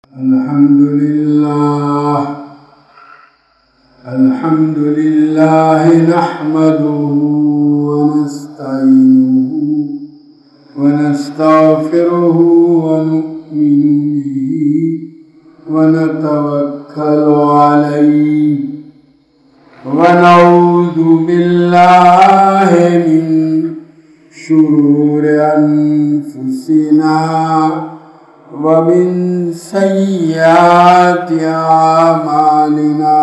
الحمد لله نحمده ونستعينه ونستغفره ونؤمن به ونتوكل عليه ونعوذ بالله من شرور أنفسنا ومن سيئات أعمالنا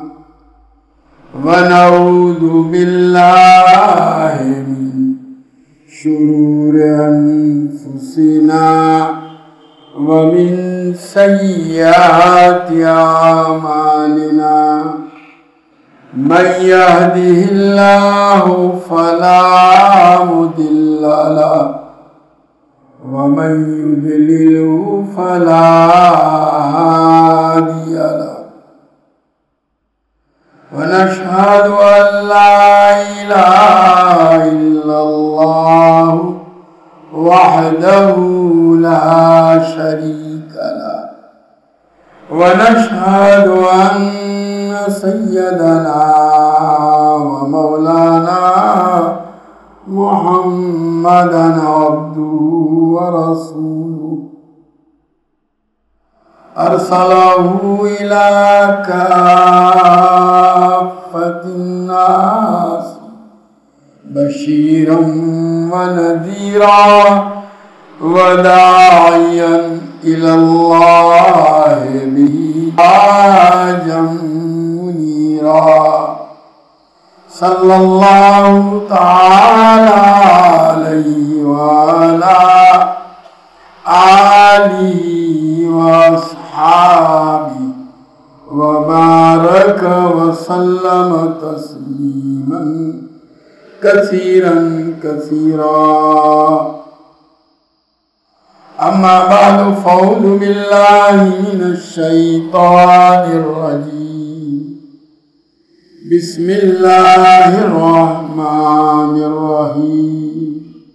ونعوذ بالله من شرور أنفسنا ومن سيئات أعمالنا من يهده الله فلا مضل له ومن يضلله فلا هادي له ونشهد أن لا إله إلا الله وحده لا شريك له ونشهد أن سيدنا ومولانا محمدًا عبده ورسوله أرسله إلى كافة الناس بشيرا ونذيرا وداعيا إلى الله به سراجا منيرا صلى الله تعالى عليه وعلى آله وأصحابه وبارك وسلم تسليما كثيرا كثيرا أما بعد فأعوذ بالله من الشيطان الرجيم بسم الله الرحمن الرحيم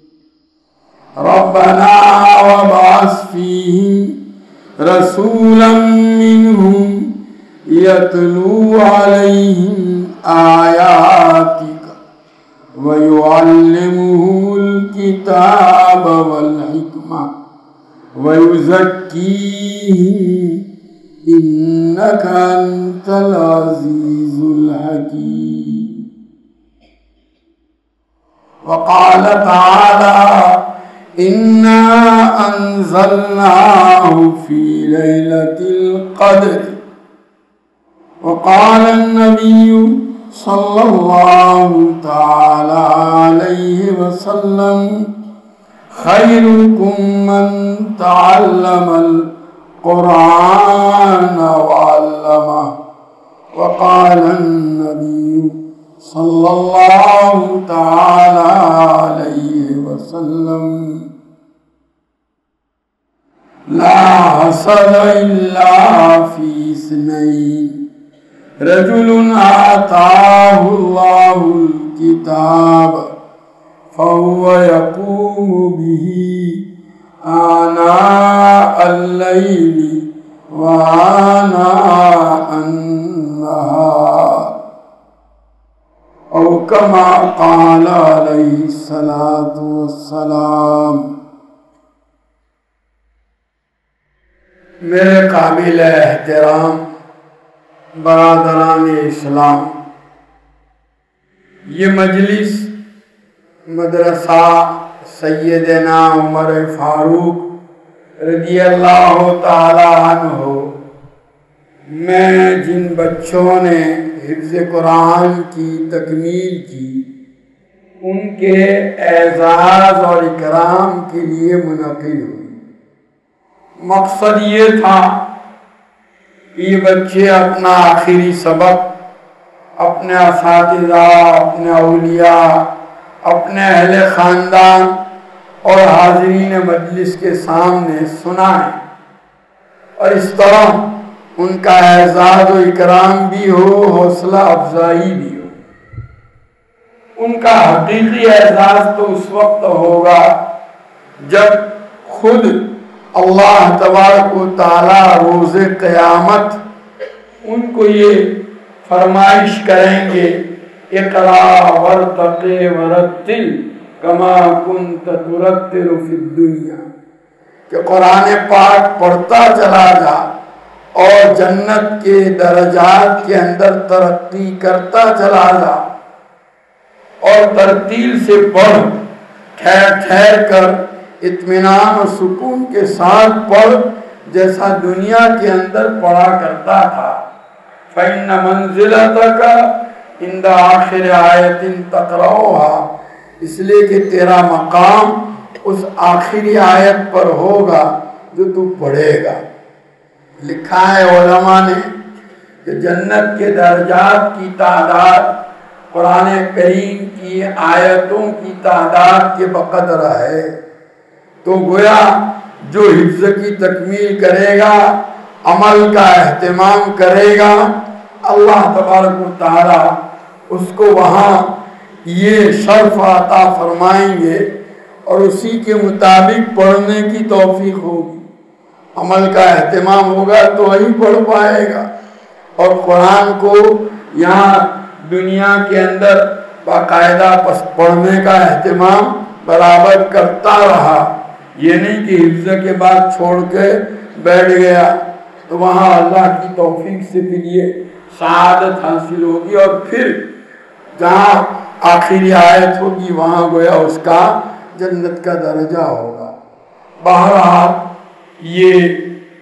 ربنا وابعث فيهم رسولا منهم يتلو عليهم آياتك ويعلمهم الكتاب والحكمة ويزكيهم إنك أنت العزيز الحكيم وقال تعالى إنا أنزلناه في ليلة القدر وقال النبي صلى الله تعالى عليه وسلم خيركم من تعلم القرآن وعلمه وقال النبي صلى الله تعالى عليه وسلم لا حسد إلا في اثنين رجل آتاه الله الكتاب فهو يقوم به آناء الليل وآناء النهار أو كما قال عليه الصلاة والسلام میرے قابل احترام برادران اسلام، یہ مجلس مدرسہ سیدنا عمر فاروق رضی اللہ تعالی عنہ میں جن بچوں نے حفظ قرآن کی تکمیل کی ان کے اعزاز اور اکرام کے لیے منعقد ہوئی۔ مقصد یہ تھا کہ یہ بچے اپنا آخری سبق اپنے اساتذہ، اپنے اولیاء، اپنے اہل خاندان اور حاضرین مجلس کے سامنے سنائیں اور اس طرح ان کا اعزاز و اکرام بھی ہو، حوصلہ افزائی بھی ہو۔ ان کا حقیقی اعزاز تو اس وقت ہوگا جب خود اللہ تبارک و تعالی روز قیامت ان کو یہ فرمائش کریں گے، اقرا ورتقی ورتل کما کنت ترتل فی الدنیا، کہ قرآن پاک پڑھتا چلا جا اور جنت کے درجات کے اندر ترقی کرتا چلا جا، اور ترتیل سے پڑھ، ٹھہر ٹھہر کر اطمینان و سکون کے ساتھ پڑھ جیسا دنیا کے اندر پڑھا کرتا تھا۔ فَإِنَّ مَنزِلَتَكَ عِنْدَ آخِرِ آیَةٍ تَقْرَؤُهَا، اس لیے کہ تیرا مقام اس آخری آیت پر ہوگا جو تو پڑھے گا۔ لکھا ہے علماء نے کہ جنت کے درجات کی تعداد قرآن کریم کی آیتوں کی تعداد کے بقدر ہے، تو گویا جو حفظ کی تکمیل کرے گا، عمل کا اہتمام کرے گا، اللہ تبارک و تعالی اس کو وہاں یہ شرف عطا فرمائیں گے اور اسی کے مطابق پڑھنے کی توفیق ہوگی۔ عمل کا اہتمام ہوگا تو وہی پڑھ پائے گا، اور قرآن کو یہاں دنیا کے اندر باقاعدہ پڑھنے کا اہتمام برابر کرتا رہا، یہ نہیں کہ حفظ کے بعد چھوڑ کے بیٹھ گیا، تو وہاں اللہ کی توفیق سے پھر یہ سعادت حاصل ہوگی، اور پھر جہاں آخری آیت ہوگی وہاں گویا اس کا جنت کا درجہ ہوگا۔ بہرحال یہ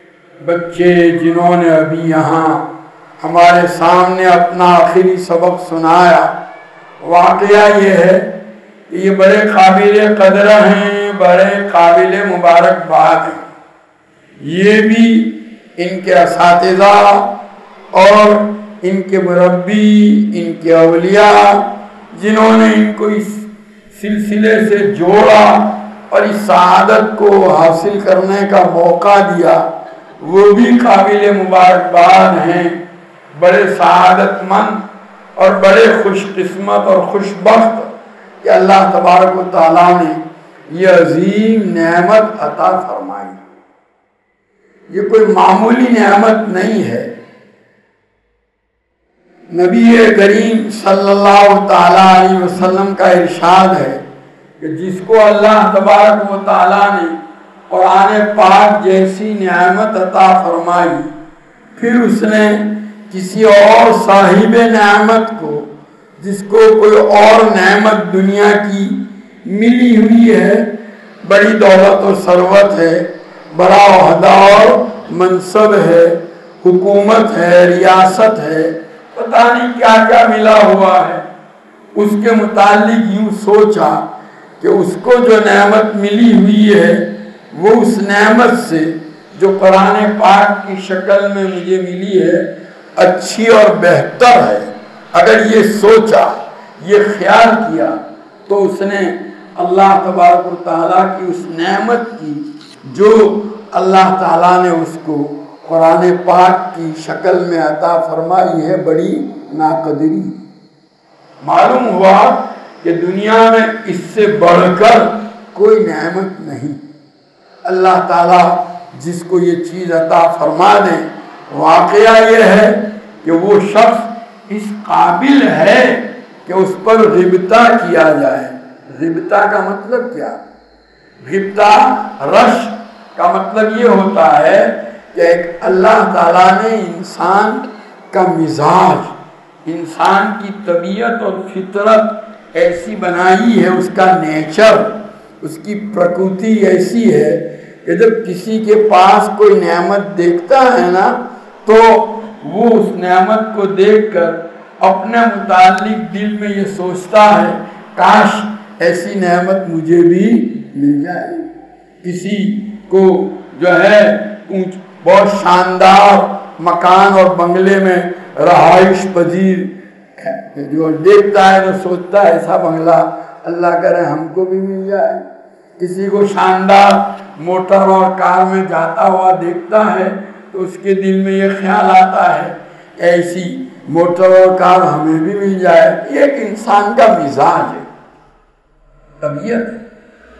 بچے جنہوں نے ابھی یہاں ہمارے سامنے اپنا آخری سبق سنایا، واقعہ یہ ہے کہ یہ بڑے قابل قدر ہیں، بڑے قابل مبارکباد ہیں۔ یہ بھی ان کے اساتذہ اور ان کے مربی، ان کے اولیاء جنہوں نے ان کو اس سلسلے سے جوڑا اور اس سعادت کو حاصل کرنے کا موقع دیا، وہ بھی قابل مبارکباد ہیں، بڑے سعادت مند اور بڑے خوش قسمت اور خوش بخت کہ اللہ تبارک و تعالیٰ نے یہ عظیم نعمت عطا فرمائی۔ یہ کوئی معمولی نعمت نہیں ہے۔ نبی کریم صلی اللہ تعالیٰ علیہ وسلم کا ارشاد ہے کہ جس کو اللہ تبارک و تعالیٰ نے قرآن پاک جیسی نعمت عطا فرمائی، پھر اس نے کسی اور صاحب نعمت کو، جس کو کوئی اور نعمت دنیا کی ملی ہوئی ہے، بڑی دولت و ثروت ہے، بڑا عہدہ اور منصب ہے، حکومت ہے، ریاست ہے، پتہ نہیں کیا کیا ملا ہوا ہے، اس کے متعلق یوں سوچا کہ اس کو جو نعمت ملی ہوئی ہے وہ اس نعمت سے جو قرآن پاک کی شکل میں مجھے ملی ہے اچھی اور بہتر ہے۔ اگر یہ سوچا، یہ خیال کیا، تو اس نے اللہ تبارک و تعالیٰ کی اس نعمت کی جو اللہ تعالیٰ نے اس کو قرآن پاک کی شکل میں عطا فرمائی ہے، بڑی ناقدری۔ معلوم ہوا کہ دنیا میں اس سے بڑھ کر کوئی نعمت نہیں۔ اللہ تعالیٰ جس کو یہ چیز عطا فرما دے، واقعہ یہ ہے کہ وہ شخص اس قابل ہے کہ اس پر غبطہ کیا جائے۔ غبطہ کا مطلب کیا؟ غبطہ رش کا مطلب یہ ہوتا ہے کہ ایک اللہ تعالیٰ نے انسان کا مزاج، انسان کی طبیعت اور فطرت ایسی بنائی ہے، اس کا نیچر، اس کی پرکرتی ایسی ہے کہ جب کسی کے پاس کوئی نعمت دیکھتا ہے نا، تو وہ اس نعمت کو دیکھ کر اپنے متعلق دل میں یہ سوچتا ہے کاش ایسی نعمت مجھے بھی مل جائے۔ کسی کو جو ہے بہت شاندار مکان اور بنگلے میں رہائش پذیر جو دیکھتا ہے تو سوچتا ہے ایسا بنگلہ اللہ کرے ہم کو بھی مل جائے۔ کسی کو شاندار موٹر اور کار میں جاتا ہوا دیکھتا ہے تو اس کے دل میں یہ خیال آتا ہے ایسی موٹر اور کار ہمیں بھی مل جائے۔ یہ ایک انسان کا مزاج ہے، طبیعت ہے۔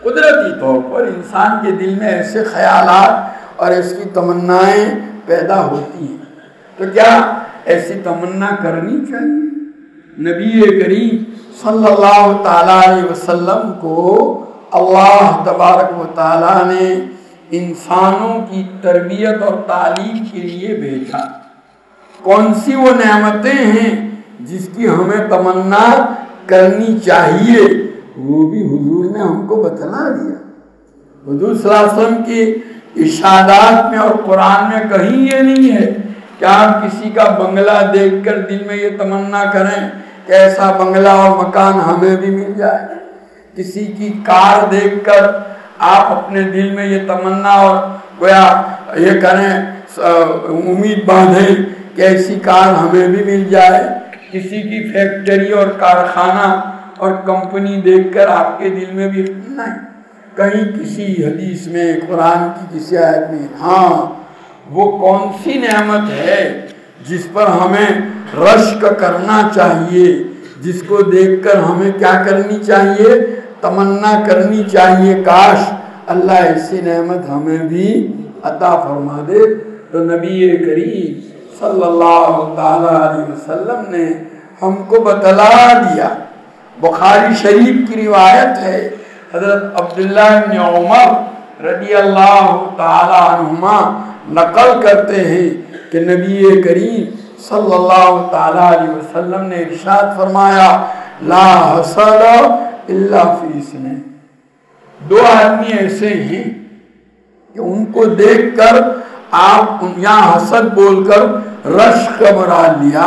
قدرتی طور پر انسان کے دل میں ایسے خیالات اور ایسی تمنائیں پیدا ہوتی ہیں، تو کیا ایسی تمنا کرنی چاہیے؟ نبی کریم صلی اللہ تعالیٰ علیہ وسلم کو اللہ تبارک و تعالیٰ نے انسانوں کی تربیت اور تعلیم کے لیے بھیجا۔ کون سی وہ نعمتیں ہیں جس کی ہمیں تمنا کرنی چاہیے، وہ بھی حضور نے ہم کو بتلا دیا۔ حضور صلی اللہ علیہ وسلم کی ارشادات میں اور قرآن میں کہیں یہ نہیں ہے کہ آپ کسی کا بنگلہ دیکھ کر دل میں یہ تمنا کریں کہ ایسا بنگلہ اور مکان ہمیں بھی مل جائے، کسی کی کار دیکھ کر آپ اپنے دل میں یہ تمنا اور گویا یہ کریں، امید باندھیں کہ ایسی کار ہمیں بھی مل جائے، کسی کی فیکٹری اور کارخانہ اور کمپنی دیکھ کر آپ کے دل میں بھی نہیں۔ کہیں کسی حدیث میں، قرآن کی کسی آیت میں، ہاں وہ کون سی نعمت ہے جس پر ہمیں رشک کرنا چاہیے، جس کو دیکھ کر ہمیں کیا کرنی چاہیے، تمنا کرنی چاہیے کاش اللہ ایسی نعمت ہمیں بھی عطا فرما دے۔ تو نبی کریم صلی اللہ تعالیٰ علیہ وسلم نے ہم کو بتلا دیا۔ بخاری شریف کی روایت ہے، حضرت عبداللہ بن عمر رضی اللہ تعالیٰ عنہما نقل کرتے ہیں کہ نبی کریم صلی اللہ تعالیٰ علیہ وسلم نے ارشاد فرمایا، لا حسد الا فی اثنین۔ دو آدمی ایسے ہیں کہ ان کو دیکھ کر آپ یہاں حسد بول کر رشک مراد لیا،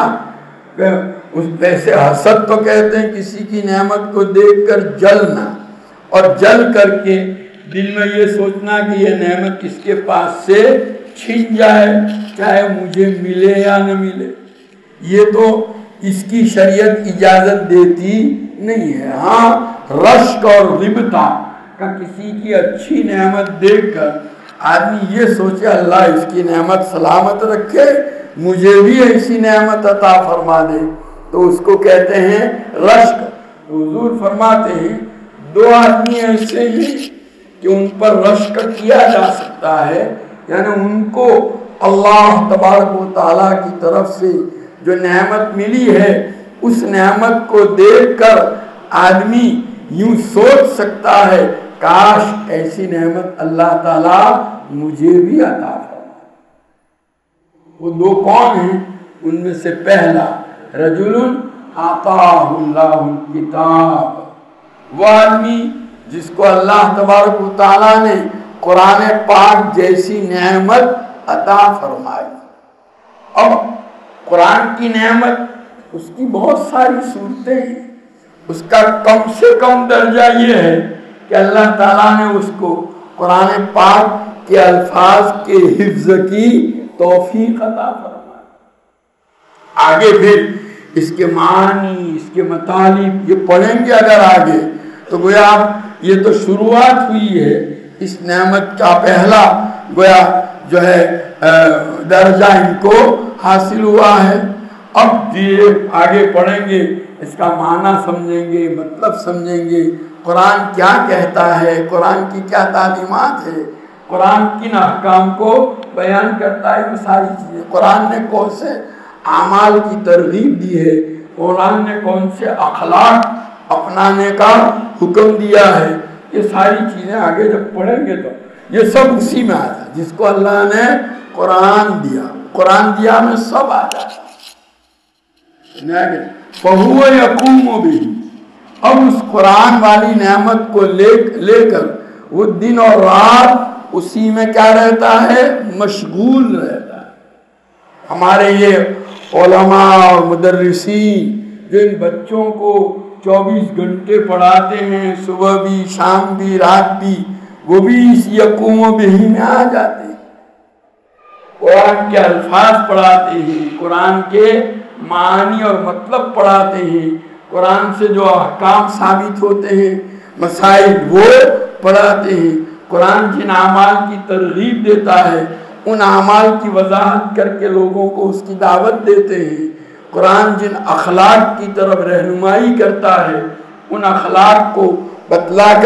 ویسے حسد تو کہتے ہیں کسی کی نعمت کو دیکھ کر جلنا، اور جل کر کے دل میں یہ سوچنا کہ یہ نعمت کس کے پاس سے چھن جائے، چاہے مجھے ملے یا نہ ملے۔ یہ تو اس کی شریعت اجازت دیتی نہیں ہے۔ ہاں رشک اور غبطہ کا کسی کی اچھی نعمت دیکھ کر آدمی یہ سوچے اللہ اس کی نعمت سلامت رکھے، مجھے بھی ایسی نعمت عطا فرما دے، تو اس کو کہتے ہیں رشک۔ حضور فرماتے ہیں دو آدمی ایسے ہیں کہ ان پر رشک کیا جا سکتا ہے، یعنی ان کو اللہ تبارک و تعالیٰ کی طرف سے جو نعمت ملی ہے اس نعمت کو دیکھ کر آدمی یوں سوچ سکتا ہے کاش ایسی نعمت اللہ تعالیٰ مجھے بھی عطا فرمائے۔ وہ دو کون ہیں؟ ان میں سے پہلا رجل آتاہ اللہ الکتاب، وہ آدمی جس کو اللہ تبارک و تعالیٰ نے قرآن پاک جیسی نعمت عطا فرمائی۔ اب قرآن کی نعمت اس کی بہت ساری صورتیں ہیں، اس کا کم سے کم درجہ یہ ہے کہ اللہ تعالیٰ نے اس کو قرآن پاک کے الفاظ کے حفظ کی توفیق عطا فرمائی۔ آگے پھر اس کے معنی، اس کے مطالب یہ پڑھیں گے اگر آگے تو گویا یہ تو شروعات ہوئی ہے اس نعمت کا، پہلا گویا جو ہے درجہ ان کو حاصل ہوا ہے۔ اب یہ آگے پڑھیں گے، اس کا معنی سمجھیں گے، مطلب سمجھیں گے، قرآن کیا کہتا ہے، قرآن کی کیا تعلیمات ہے، قرآن کن احکام کو بیان کرتا ہے، وہ ساری چیزیں، قرآن نے کون سے اعمال کی ترغیب دی ہے، قرآن نے کون سے اخلاق اپنانے کا حکم دیا ہے، یہ ساری چیزیں آگے جب پڑھیں گے تو یہ سب اسی میں آتا ہے جس کو اللہ نے قرآن دیا، قرآن دیا میں سب آتا ہے۔ فَهُوَ يَقُومُ بِهِ، اب اس قرآن والی نعمت کو لے کر وہ دن اور رات اسی میں کیا رہتا ہے، مشغول رہتا ہے۔ ہمارے یہ علماء اور مدرسین جو ان بچوں کو 24 گھنٹے پڑھاتے ہیں، صبح بھی شام بھی رات بھی، وہ بھی اس یقوم و بہی میں آ جاتے ہیں۔ قرآن کے الفاظ پڑھاتے ہیں، قرآن کے معنی اور مطلب پڑھاتے ہیں، قرآن سے جو احکام ثابت ہوتے ہیں، مسائل وہ پڑھاتے ہیں، قرآن جن اعمال کی ترغیب دیتا ہے ان اعمال کی وضاحت کر کے لوگوں کو اس کی دعوت دیتے ہیں، قرآن جن اخلاق کی طرف رہنمائی کرتا ہے ان اخلاق کو بتلا کر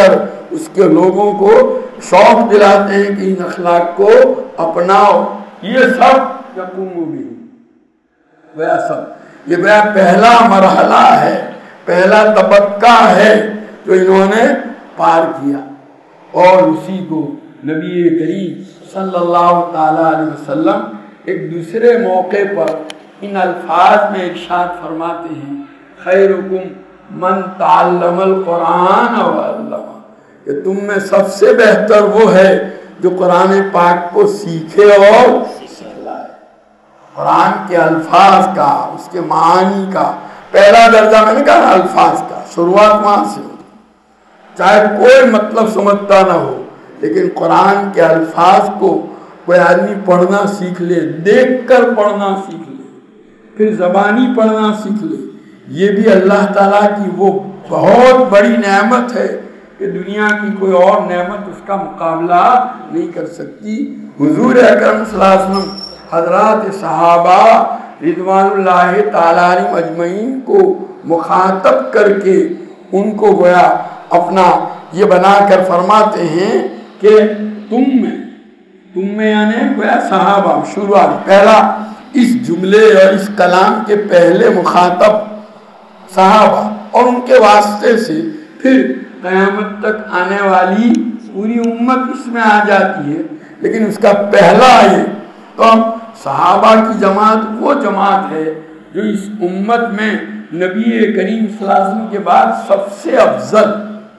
اس کے لوگوں کو شوق دلاتے ہیں کہ ان اخلاق کو اپناؤ. یہ سب یقوم بھی وہ سب یہ پہلا مرحلہ ہے، پہلا طبقہ ہے جو انہوں نے پار کیا. اور اسی کو نبی کریم صلی اللہ تعالی علیہ وسلم ایک دوسرے موقع پر ان الفاظ میں ارشاد فرماتے ہیں، خیرکم من تعلم القرآن وعلمہ، کہ تم میں سب سے بہتر وہ ہے جو قرآن پاک کو سیکھے اور سکھلائے. قرآن کے الفاظ کا، اس کے معانی کا پہلا درجہ میں نے کہا الفاظ کا، شروعات وہاں سے ہوتی، چاہے کوئی مطلب سمجھتا نہ ہو، لیکن قرآن کے الفاظ کو کوئی آدمی پڑھنا سیکھ لے، دیکھ کر پڑھنا سیکھ لے، پھر زبانی پڑھنا سیکھ لے، یہ بھی اللہ تعالیٰ کی وہ بہت بڑی نعمت ہے کہ دنیا کی کوئی اور نعمت اس کا مقابلہ نہیں کر سکتی. حضور اکرم صلی اللہ علیہ وسلم حضرات صحابہ رضوان اللہ تعالیٰ علیہم اجمعین کو مخاطب کر کے ان کو گویا اپنا یہ بنا کر فرماتے ہیں کہ تم میں یعنی گویا صحابہ شروعات پہلا اس جملے اور اس کلام کے پہلے مخاطب صحابہ اور ان کے واسطے سے پھر قیامت تک آنے والی پوری امت اس میں آ جاتی ہے، لیکن اس کا پہلا یہ تو صحابہ کی جماعت وہ جماعت ہے جو اس امت میں نبی کریم صلی اللہ علیہ وسلم کے بعد سب سے افضل،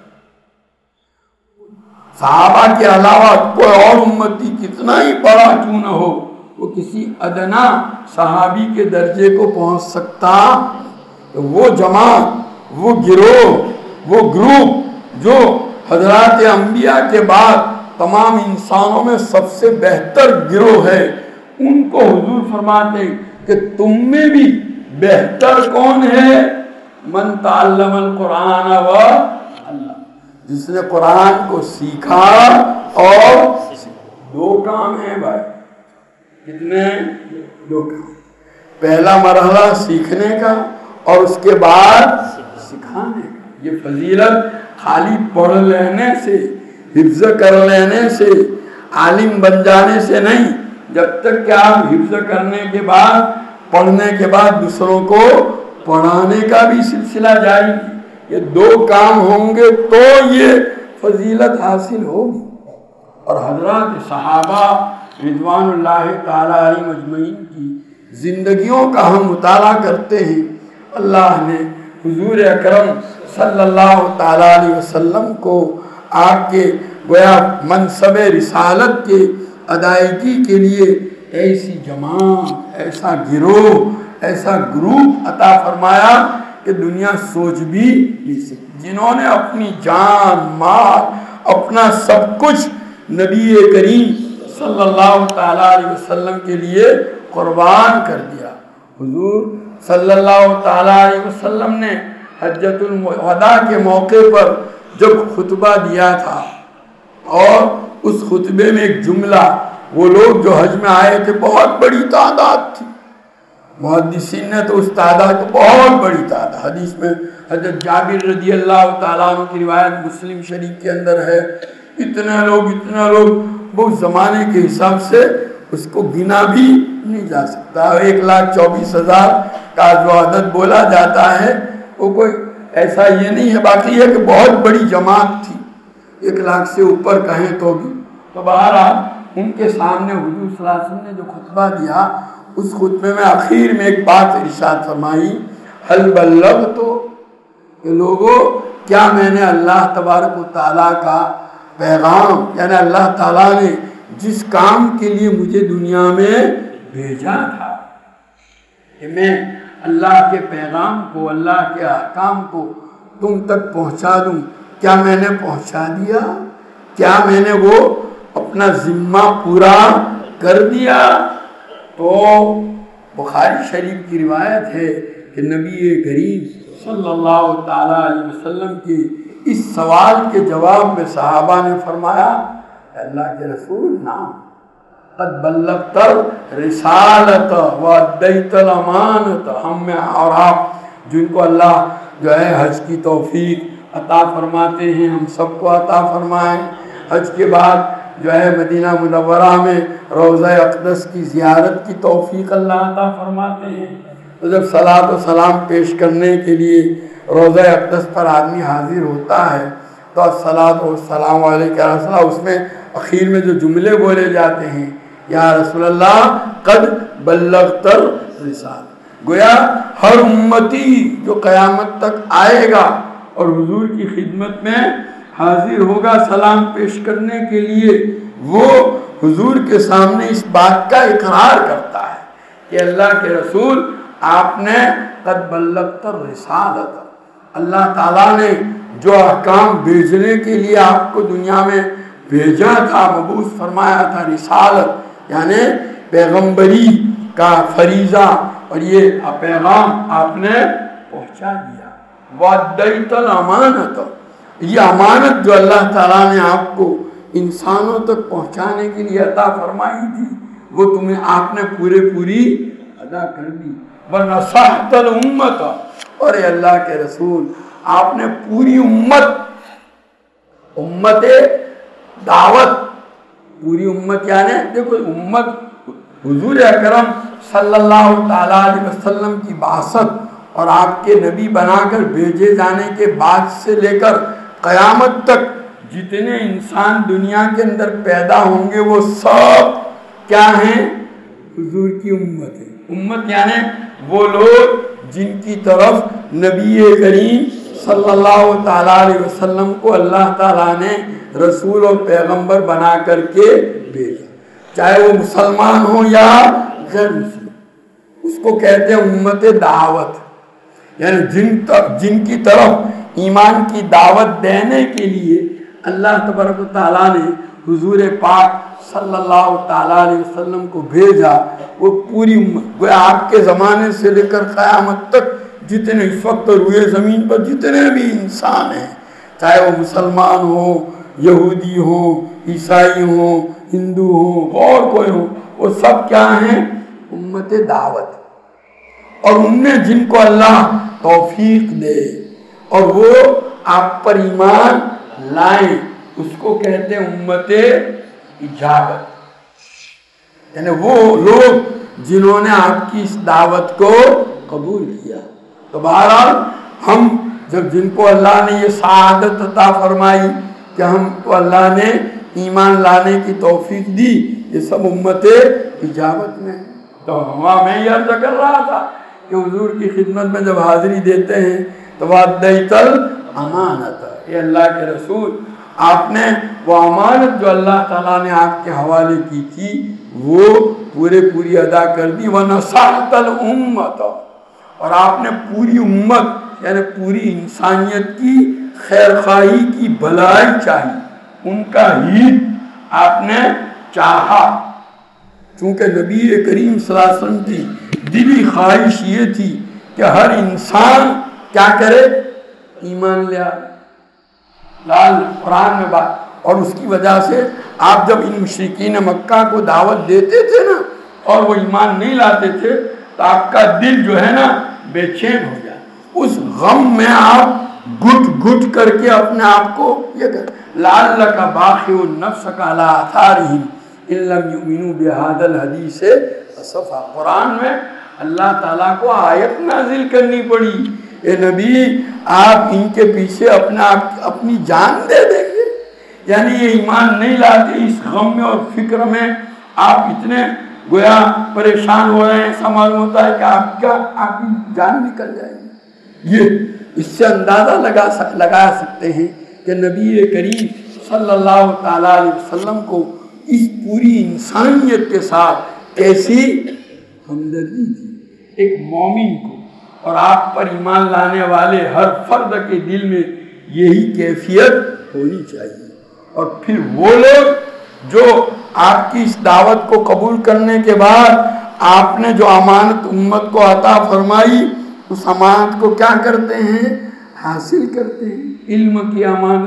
صحابہ کے علاوہ کوئی اور امتی کتنا ہی بڑا کیوں نہ ہو وہ کسی ادنا صحابی کے درجے کو پہنچ سکتا. وہ جماعت، وہ گروہ، وہ گروپ جو حضرات انبیاء کے بعد تمام انسانوں میں سب سے بہتر گروہ ہے، ان کو حضور فرماتے ہیں کہ تم میں بھی بہتر کون ہے؟ من تعلم القرآن و اللہ، جس نے قرآن کو سیکھا اور دو کام ہیں بھائی. کتنے؟ دو کام. پہلا مرحلہ سیکھنے کا اور اس کے بعد سکھانے کا. یہ فضیلت خالی پڑھ لینے سے، حفظ کر لینے سے، عالم بن جانے سے نہیں. جب تک کہ آپ حفظ کرنے کے بعد، پڑھنے کے بعد دوسروں کو پڑھانے کا بھی سلسلہ جاری، یہ دو کام ہوں گے تو یہ فضیلت حاصل ہوگی. اور حضرات صحابہ رضوان اللہ تعالی علیہم اجمعین کی زندگیوں کا ہم مطالعہ کرتے ہیں. اللہ نے حضور اکرم صلی اللہ تعالی علیہ وسلم کو آپ کے گویا منصب رسالت کے ادائیگی کے لیے ایسی جماعت، ایسا گروہ، ایسا گروپ عطا فرمایا کہ دنیا سوچ بھی نہیں سکتی، جنہوں نے اپنی جان، مال، اپنا سب کچھ نبی کریم صلی اللہ تعالی علیہ وسلم کے لیے قربان کر دیا. حضور صلی اللہ تعالی علیہ وسلم نے حجۃ الوداع کے موقع پر جب خطبہ دیا تھا اور اس خطبے میں ایک جملہ، وہ لوگ جو حج میں آئے تھے بہت بڑی تعداد تھی، محدثین نے تو اس تعداد کو بہت بڑی تعداد، حدیث میں حضرت جابر رضی اللہ تعالیٰ عنہ کی روایت مسلم شریف کے اندر ہے، اتنے لوگ بہت زمانے کے حساب سے اس کو گنا بھی نہیں جا سکتا. 1,24,000 کا جو عدد بولا جاتا ہے وہ کوئی ایسا یہ نہیں ہے، باقی یہ کہ بہت بڑی جماعت تھی، 1,00,000 سے اوپر کہیں تو بھی. تو بہرحال ان کے سامنے حضور صلی اللہ علیہ وسلم نے جو خطبہ دیا، اس خطبے میں آخر میں ایک بات ارشاد فرمائی، حل بلغت، کہ لوگوں کیا میں نے اللہ تبارک و تعالیٰ کا پیغام، یعنی اللہ تعالیٰ نے جس کام کے لیے مجھے دنیا میں بھیجا تھا کہ میں اللہ کے پیغام کو، اللہ کے احکام کو تم تک پہنچا دوں، کیا میں نے پہنچا دیا؟ کیا میں نے وہ اپنا ذمہ پورا کر دیا؟ تو بخاری شریف کی روایت ہے کہ نبی کریم صلی اللہ تعالی علیہ وسلم کے اس سوال کے جواب میں صحابہ نے فرمایا، اللہ کے رسول نام قد بلغت رسالت و ادیت الامانت. ہم میں اور آپ جن کو اللہ جو ہے حج کی توفیق عطا فرماتے ہیں ہم سب کو عطا فرمائیں۔ حج کے بعد جو ہے مدینہ منورہ میں روضہ اقدس کی زیارت کی توفیق اللہ عطا فرماتے ہیں۔ تو جب صلاۃ و سلام پیش کرنے کے لیے روضہ اقدس پر آدمی حاضر ہوتا ہے تو الصلاۃ والسلام علیک یا رسول اللہ، اس میں اخیر میں جو جملے بولے جاتے ہیں، یا رسول اللہ قد بلغت الرسالہ، گویا ہر امتی جو قیامت تک آئے گا اور حضور کی خدمت میں حاضر ہوگا سلام پیش کرنے کے لیے، وہ حضور کے سامنے اس بات کا اقرار کرتا ہے کہ اللہ کے رسول آپ نے قد بلغت الرسالۃ، اللہ تعالیٰ نے جو احکام بھیجنے کے لیے آپ کو دنیا میں بھیجا تھا، مبعوث فرمایا تھا، رسالت یعنی پیغمبری کا فریضہ، اور یہ پیغام آپ نے پہنچا دیا۔ وَأَدَّيْتَ الْأَمَانَةَ، یہ امانت جو اللہ تعالیٰ نے آپ کو انسانوں تک پہنچانے کے لیے عطا فرمائی تھی، وہ تمہیں آپ نے پوری ادا کر دی۔ وَنَصَحْتَ الْأُمَّةَ، اور اے اللہ کے رسول آپ نے پوری امت دعوت، پوری امت یعنی دیکھو امت حضور اکرم صلی اللہ تعالیٰ علیہ وسلم کی بعثت اور آپ کے نبی بنا کر بھیجے جانے کے بعد سے لے کر قیامت تک جتنے انسان دنیا کے اندر پیدا ہوں گے وہ سب کیا ہیں؟ حضور کی امت ہے۔ امت یعنی وہ لوگ جن کی طرف نبی کریم صلی اللہ تعالیٰ علیہ وسلم کو اللہ تعالیٰ نے رسول اور پیغمبر بنا کر کے بھیجا، چاہے وہ مسلمان ہو یا غیر مسلم، اس کو کہتے ہیں امت دعوت، یعنی جن کی طرف ایمان کی دعوت دینے کے لیے اللہ تبارک و تعالیٰ نے حضور پاک صلی اللہ تعالیٰ علیہ وسلم کو بھیجا، وہ پوری امت، وہ آپ کے زمانے سے لے کر قیامت تک جتنے اس وقت روئے زمین پر جتنے بھی انسان ہیں، چاہے وہ مسلمان ہوں، یہودی ہوں، عیسائی ہوں، ہندو ہوں اور کوئی ہوں، وہ سب کیا ہیں؟ امت دعوت۔ اور ان میں جن کو اللہ توفیق دے اور وہ آپ پر ایمان لائیں، اس کو کہتے ہیں امت اجابت، یعنی وہ لوگ جنہوں نے آپ کی اس دعوت کو قبول کیا۔ تو بہرحال ہم جب جن کو اللہ نے یہ سعادت عطا فرمائی کہ ہم کو اللہ نے ایمان لانے کی توفیق دی، یہ سب امت اجابت میں۔ تو میں یہ عرض کر رہا تھا کہ حضور کی خدمت میں جب حاضری دیتے ہیں تو وَأَدَّيْتَ الْأَمَانَةَ، یہ اللہ کے رسول آپ نے وہ امانت جو اللہ تعالیٰ نے آپ کے حوالے کی تھی وہ پوری ادا کر دی۔ وَنَصَحْتَ الْأُمَّةَ، اور آپ نے پوری امت یعنی پوری انسانیت کی خیر خواہی کی بھلائی چاہی، ان کا ہت آپ نے چاہا، چونکہ نبی کریم صلی اللہ علیہ وسلم کی دلی خواہش یہ تھی کہ ہر انسان کیا کرے؟ ایمان لے آئے، لال قرآن میں بات، اور اس کی وجہ سے آپ جب ان مشرکین مکہ کو دعوت دیتے تھے نا اور وہ ایمان نہیں لاتے تھے تو آپ کا دل جو ہے نا بے چین ہو جائے، اس غم میں آپ گھٹ کر کے اپنے آپ کو یہ کر لعلک باخع نفسک علی آثارہم ان لم یؤمنوا بہذا الحدیث اسفا۔ قرآن میں اللہ تعالیٰ کو آیت نازل کرنی پڑی، اے نبی آپ ان کے پیچھے اپنی جان دے دیں گے، یعنی یہ ایمان نہیں لاتے، اس غم میں اور فکر میں آپ اتنے گویا پریشان ہو رہے ہیں، ایسا معلوم ہوتا ہے کہ آپ کی جان نکل جائے گی۔ یہ اس سے اندازہ لگا سکتے ہیں کہ نبی کریم صلی اللہ تعالیٰ علیہ وسلم کو اس پوری انسانیت کے ساتھ کیسی ہمدردی تھی۔ ایک مومن کو اور آپ پر ایمان لانے والے ہر فرد کے دل میں یہی کیفیت ہونی چاہیے۔ اور پھر وہ لوگ جو آپ کی اس دعوت کو قبول کرنے کے بعد آپ نے جو امانت امت کو عطا فرمائی، اس امانت کو کیا کرتے ہیں؟ حاصل کرتے ہیں۔ علم کی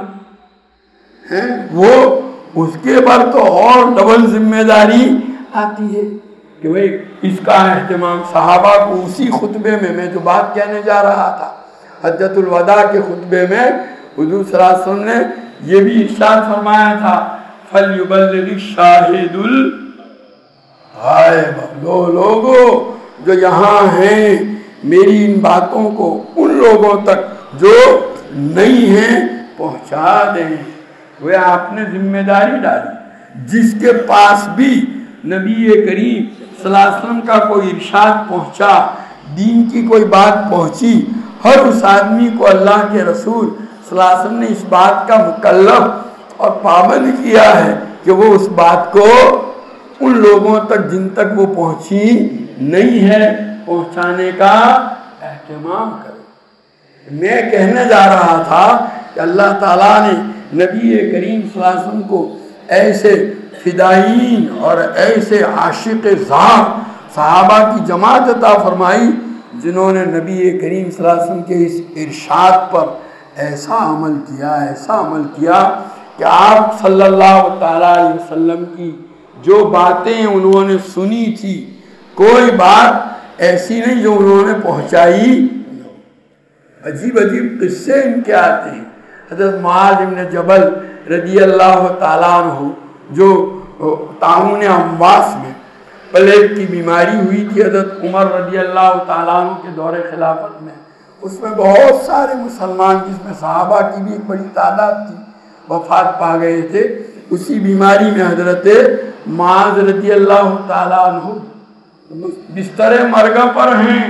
امانت ہے وہ، اس کے بعد تو اور ڈبل ذمہ داری آتی ہے کہ وہ اس کا اہتمام صحابہ کو اسی خطبے میں جو بات کہنے جا رہا تھا حجۃ الوداع کے خطبے میں حضور صلی اللہ علیہ وسلم نے یہ بھی ارشاد فرمایا تھا فَلْيُبَلِّغِ الشَّاهِدُ الْغَائِبَ، لو لوگوں جو یہاں ہیں میری ان باتوں کو ان لوگوں تک جو نہیں ہیں پہنچا دیں۔ وہ آپ نے ذمہ داری ڈالی، جس کے پاس بھی نبی کریم صلی اللہ علیہ وسلم کا کوئی ارشاد پہنچا، دین کی کوئی بات پہنچی، ہر اس آدمی کو اللہ کے رسول صلی اللہ علیہ وسلم نے اس بات کا مکلف اور پابند کیا ہے کہ وہ اس بات کو ان لوگوں تک جن تک وہ پہنچی نہیں ہے پہنچانے کا اہتمام کرے۔ میں کہنے جا رہا تھا کہ اللہ تعالیٰ نے نبی کریم صلی اللہ علیہ وسلم کو ایسے فدائین اور ایسے عاشق ذات صحابہ کی جماعت عطا فرمائی جنہوں نے نبی کریم صلی اللہ علیہ وسلم کے اس ارشاد پر ایسا عمل کیا کہ آپ صلی اللہ تعالیٰ علیہ وسلم کی جو باتیں انہوں نے سنی تھی کوئی بات ایسی نہیں جو انہوں نے پہنچائی۔ عجیب عجیب قصے ان کے آتے ہیں۔ حضرت معاذ بن جبل رضی اللہ تعالیٰ عنہ جو طاعون امواس میں پلیگ کی بیماری ہوئی تھی حضرت عمر رضی اللہ تعالیٰ عنہ کے دور خلافت میں، اس میں بہت سارے مسلمان جس میں صحابہ کی بھی ایک بڑی تعداد تھی وفات پا گئے تھے۔ اسی بیماری میں حضرت معاذ رضی اللہ تعالیٰ عنہ بستر مرگہ پر ہیں،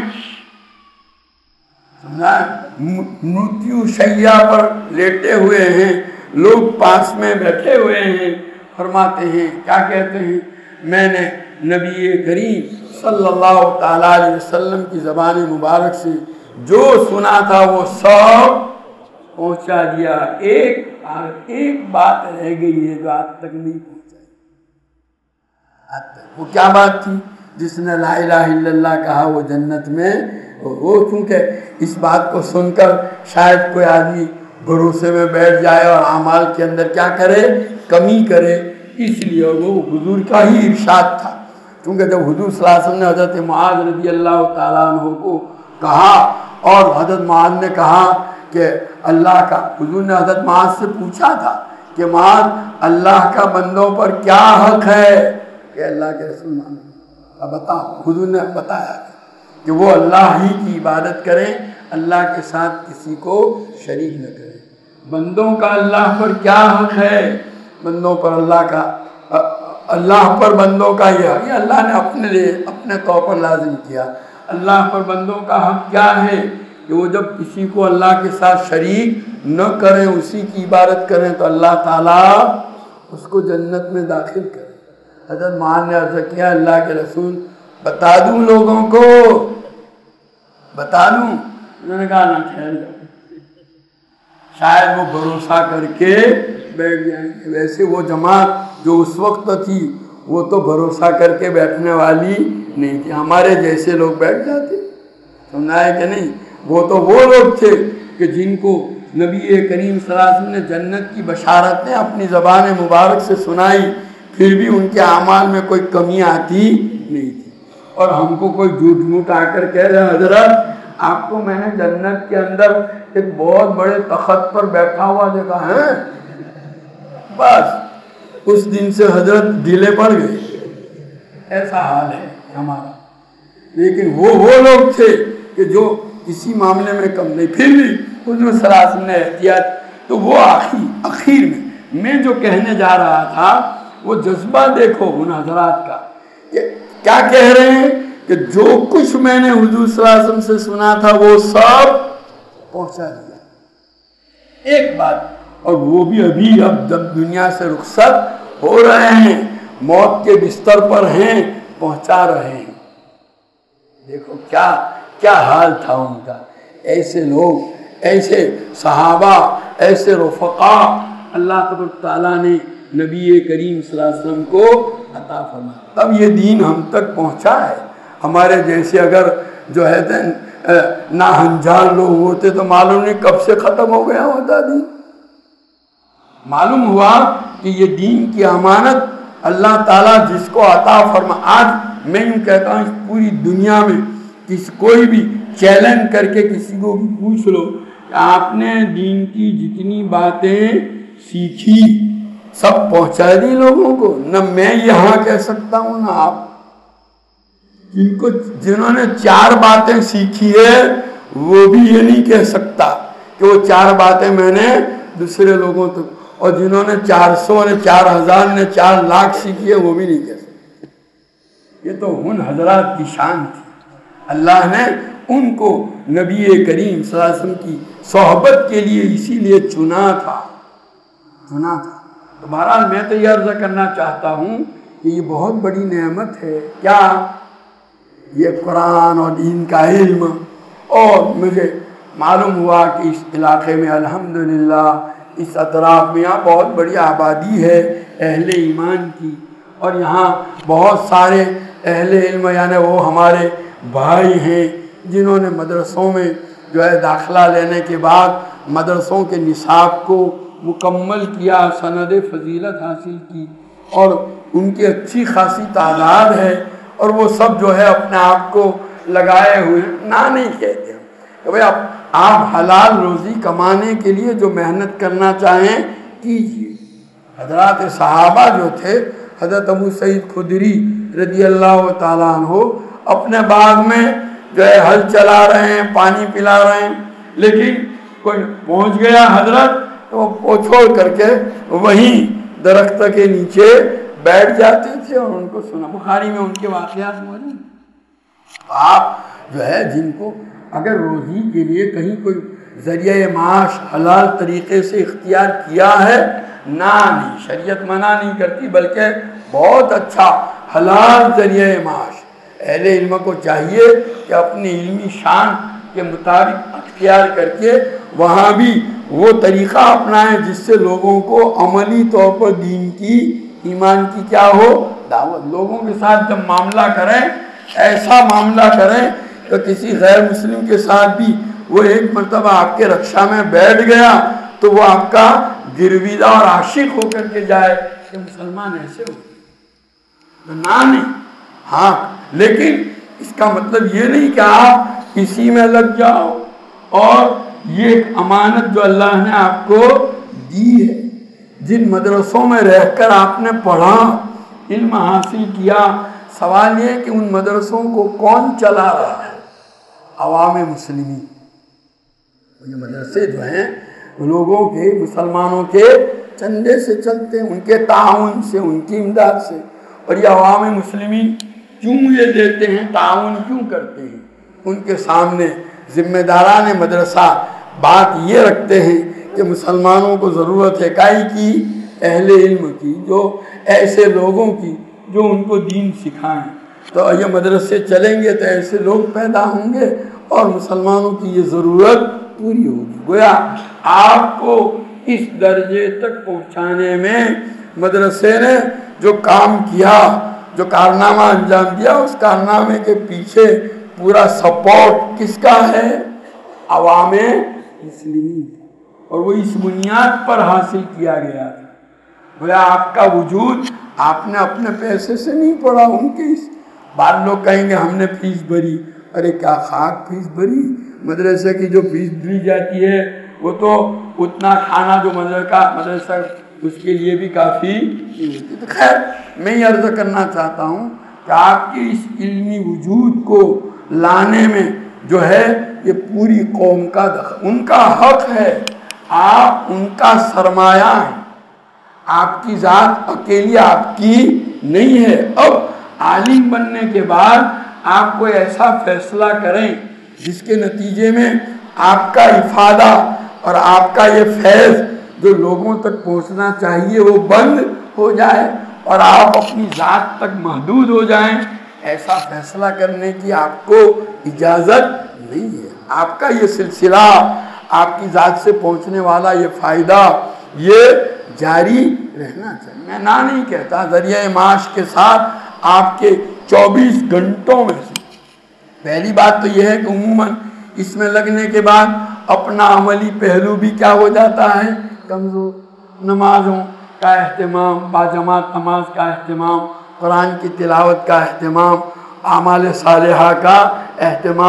مృत्यو شیّا پر لیٹے ہوئے ہیں، لوگ پاس میں بیٹھے ہوئے ہیں، فرماتے ہیں کیا کہتے ہیں میں نے نبی کریم صلی اللہ تعالیٰ علیہ وسلم کی زبان مبارک سے جو سنا تھا وہ سب پہنچا دیا، ایک بات رہ گئی ہے جو آج تک نہیں پہنچائی۔ وہ کیا بات تھی؟ جس نے لا الہ الا اللہ کہا وہ جنت میں، وہ چونکہ اس بات کو سن کر شاید کوئی آدمی بھروسے میں بیٹھ جائے اور اعمال کے اندر کیا کرے، کمی کرے، اس لیے وہ حضور کا ہی ارشاد تھا۔ کیونکہ جب حضور صلی اللہ علیہ وسلم نے حضرت معاذ رضی اللہ تعالیٰ عنہ کو کہا اور حضرت معاذ نے کہا کہ اللہ کا، حضور نے حضرت معاذ سے پوچھا تھا کہ معاذ اللہ کا بندوں پر کیا حق ہے کہ اللہ کے رسول مانو، بتاؤ۔ حضور نے بتایا کہ وہ اللہ ہی کی عبادت کریں، اللہ کے ساتھ کسی کو شریک نہ کریں۔ بندوں کا اللہ پر کیا حق ہے؟ بندوں پر اللہ پر بندوں کا یہ اللہ نے اپنے لیے اپنے طور پر لازم کیا۔ اللہ پر بندوں کا حق کیا ہے کہ وہ جب کسی کو اللہ کے ساتھ شریک نہ کریں، اسی کی عبادت کریں تو اللہ تعالیٰ اس کو جنت میں داخل کرے۔ حضرت معاذ نے عرض کیا اللہ کے رسول بتا دوں لوگوں کو، بتا دوں؟ انہوں نے کہا نہ ٹھہر جاؤ، شاید وہ بھروسہ کر کے بیٹھ جائیں گے۔ ویسے وہ جماعت جو اس وقت تھی وہ تو بھروسہ کر کے بیٹھنے والی نہیں تھی، ہمارے جیسے لوگ بیٹھ جاتے، سمجھا ہے کہ نہیں؟ وہ تو وہ لوگ تھے کہ جن کو نبی کریم صلی اللہ علیہ وسلم نے جنت کی بشارتیں اپنی زبان مبارک سے سنائی، پھر بھی ان کے اعمال میں کوئی کمی آتی نہیں تھی۔ اور ہم کو کوئی جھوٹ آ کر کہہ رہے حضرت آپ کو میں نے جنت کے اندر ایک بہت بڑے تخت پر بیٹھا ہوا دیکھا ہے، بس اس دن سے حضرت ڈھیلے پڑ گئے، ایسا حال ہے ہمارا۔ لیکن وہ لوگ تھے کہ جو کسی معاملے میں کم نہیں، پھر بھی حضور صلی اللہ علیہ وسلم نے احتیاط۔ تو وہ آخر میں جو کہنے جا رہا تھا وہ جذبہ دیکھو ان حضرات کا کہ کیا کہہ رہے ہیں کہ جو کچھ میں نے حضور صلی اللہ علیہ وسلم سے سنا تھا وہ سب پہنچا دیا، ایک بات۔ اور وہ بھی ابھی اب جب دنیا سے رخصت ہو رہے ہیں، موت کے بستر پر ہیں، پہنچا رہے ہیں۔ دیکھو کیا حال تھا ان کا۔ ایسے لوگ، ایسے صحابہ، ایسے رفقا اللہ تبارک تعالیٰ نے نبی کریم صلی اللہ علیہ وسلم کو عطا فرمایا، تب یہ دین ہم تک پہنچا ہے۔ ہمارے جیسے اگر جو ہے ناہنجار لوگ ہوتے تو معلوم نہیں کب سے ختم ہو گیا ہوتا دین۔ معلوم ہوا کہ یہ دین کی امانت اللہ تعالیٰ جس کو عطا فرما، آج میں یوں کہتا ہوں پوری دنیا میں کوئی بھی چیلنج کر کے کسی کو بھی پوچھ لو کہ آپ نے دین کی جتنی باتیں سیکھی سب پہنچا دی لوگوں کو، نہ میں یہاں کہہ سکتا ہوں نہ آپ۔ جنہوں نے 4 باتیں سیکھی ہے وہ بھی یہ نہیں کہہ سکتا کہ وہ 4 باتیں میں نے دوسرے لوگوں تک، اور جنہوں نے 400 نے 4000 نے 4 لاکھ سیکھی ہے وہ بھی نہیں کہہ سکتے۔ یہ تو ان حضرات کی شان تھی، اللہ نے ان کو نبی کریم صلی اللہ علیہ وسلم کی صحبت کے لیے اسی لیے چنا تھا۔ تو بہرحال میں تو یہ عرض کرنا چاہتا ہوں کہ یہ بہت بڑی نعمت ہے، کیا یہ قرآن اور دین کا علم، اور مجھے معلوم ہوا کہ اس علاقے میں الحمدللہ اس اطراف میں یہاں بہت بڑی آبادی ہے اہل ایمان کی، اور یہاں بہت سارے اہل علم یعنی وہ ہمارے بھائی ہیں جنہوں نے مدرسوں میں جو ہے داخلہ لینے کے بعد مدرسوں کے نصاب کو مکمل کیا، سند فضیلت حاصل کی، اور ان کی اچھی خاصی تعداد ہے، اور وہ سب جو ہے اپنے آپ کو لگائے ہوئے نہ نہیں کہتے ہیں کہ بھئی آپ حلال روزی کمانے کے لیے جو محنت کرنا چاہیں کیجیے۔ حضرات صحابہ جو تھے، حضرت ابو سعید خدری رضی اللہ تعالیٰ عنہ اپنے باغ میں جو ہے ہل چلا رہے ہیں، پانی پلا رہے ہیں، لیکن کوئی پہنچ گیا حضرت تو وہ چھوڑ کر کے وہیں درخت کے نیچے بیٹھ جاتے تھے اور ان کو سنا۔ بخاری میں ان کے واقعات موجود ہیں۔ آپ جو ہے جن کو اگر روزی کے لیے کہیں کوئی ذریعہ معاش حلال طریقے سے اختیار کیا ہے، نہیں شریعت منع نہیں کرتی، بلکہ بہت اچھا حلال ذریعہ معاش اہل علم کو چاہیے کہ اپنی علمی شان کے مطابق اختیار کر کے وہاں بھی وہ طریقہ اپنائیں جس سے لوگوں کو عملی طور پر دین کی ایمان کی کیا ہو دعوت۔ لوگوں کے ساتھ جب معاملہ کریں ایسا معاملہ کریں کہ کسی غیر مسلم کے ساتھ بھی وہ ایک مرتبہ آپ کے رکشہ میں بیٹھ گیا تو وہ آپ کا گرویدہ اور عاشق ہو کر کے جائے کہ مسلمان ایسے ہو نہیں۔ ہاں لیکن اس کا مطلب یہ نہیں کہ آپ اسی میں لگ جاؤ، اور یہ ایک امانت جو اللہ نے آپ کو دی ہے، جن مدرسوں میں رہ کر آپ نے پڑھا علم حاصل کیا، سوال یہ ہے کہ ان مدرسوں کو کون چلا رہا ہے؟ عوام مسلمین۔ یہ مدرسے جو ہیں لوگوں کے مسلمانوں کے چندے سے چلتے ہیں، ان کے تعاون سے، ان کی امداد سے، اور یہ عوام مسلمین کیوں یہ دیتے ہیں، تعاون کیوں کرتے ہیں؟ ان کے سامنے ذمہ داران مدرسہ بات یہ رکھتے ہیں کہ مسلمانوں کو ضرورت ہے کائی کی اہل علم کی، جو ایسے لوگوں کی جو ان کو دین سکھائیں۔ تو یہ مدرسے چلیں گے تو ایسے لوگ پیدا ہوں گے اور مسلمانوں کی یہ ضرورت پوری ہوگی۔ گویا آپ کو اس درجے تک پہنچانے میں مدرسے نے جو کام کیا، جو کارنامہ انجام دیا، اس کارنامے کے پیچھے پورا سپورٹ کس کا ہے؟ عوام مسلمین، اور وہ اس بنیاد پر حاصل کیا گیا تھا۔ گویا آپ کا وجود آپ نے اپنے پیسے سے نہیں پڑھا، ان کے اس بعض لوگ کہیں گے ہم نے فیس بھری، ارے کیا خاک فیس بھری؟ مدرسے کی جو فیس بھری جاتی ہے وہ تو اتنا کھانا جو مدرسہ اس کے لیے بھی کافی نہیں ہوتی۔ تو خیر میں یہ عرض کرنا چاہتا ہوں کہ آپ کی اس علمی وجود کو لانے میں جو ہے یہ پوری قوم کا دخل، ان کا حق ہے، آپ ان کا سرمایہ ہیں، آپ کی ذات اکیلی آپ کی نہیں ہے۔ اب عالم بننے کے بعد آپ کوئی ایسا فیصلہ کریں جس کے نتیجے میں آپ کا افادہ اور آپ کا یہ فیض جو لوگوں تک پہنچنا چاہیے وہ بند ہو جائے اور آپ اپنی ذات تک محدود ہو جائیں، ایسا فیصلہ کرنے کی آپ کو اجازت نہیں ہے۔ آپ کا یہ سلسلہ، آپ کی ذات سے پہنچنے والا یہ فائدہ یہ جاری رہنا چاہیے۔ میں نہیں کہتا ذریعہ معاش کے ساتھ آپ کے 24 گھنٹوں میں سے پہلی بات تو یہ ہے کہ عموماً اس میں لگنے کے بعد اپنا عملی پہلو بھی کیا ہو جاتا ہے کمزور۔ نمازوں کا اہتمام، باجماعت نماز کا اہتمام، قرآن کی تلاوت کا اہتمام، اعمال صالحہ کا اہتمام،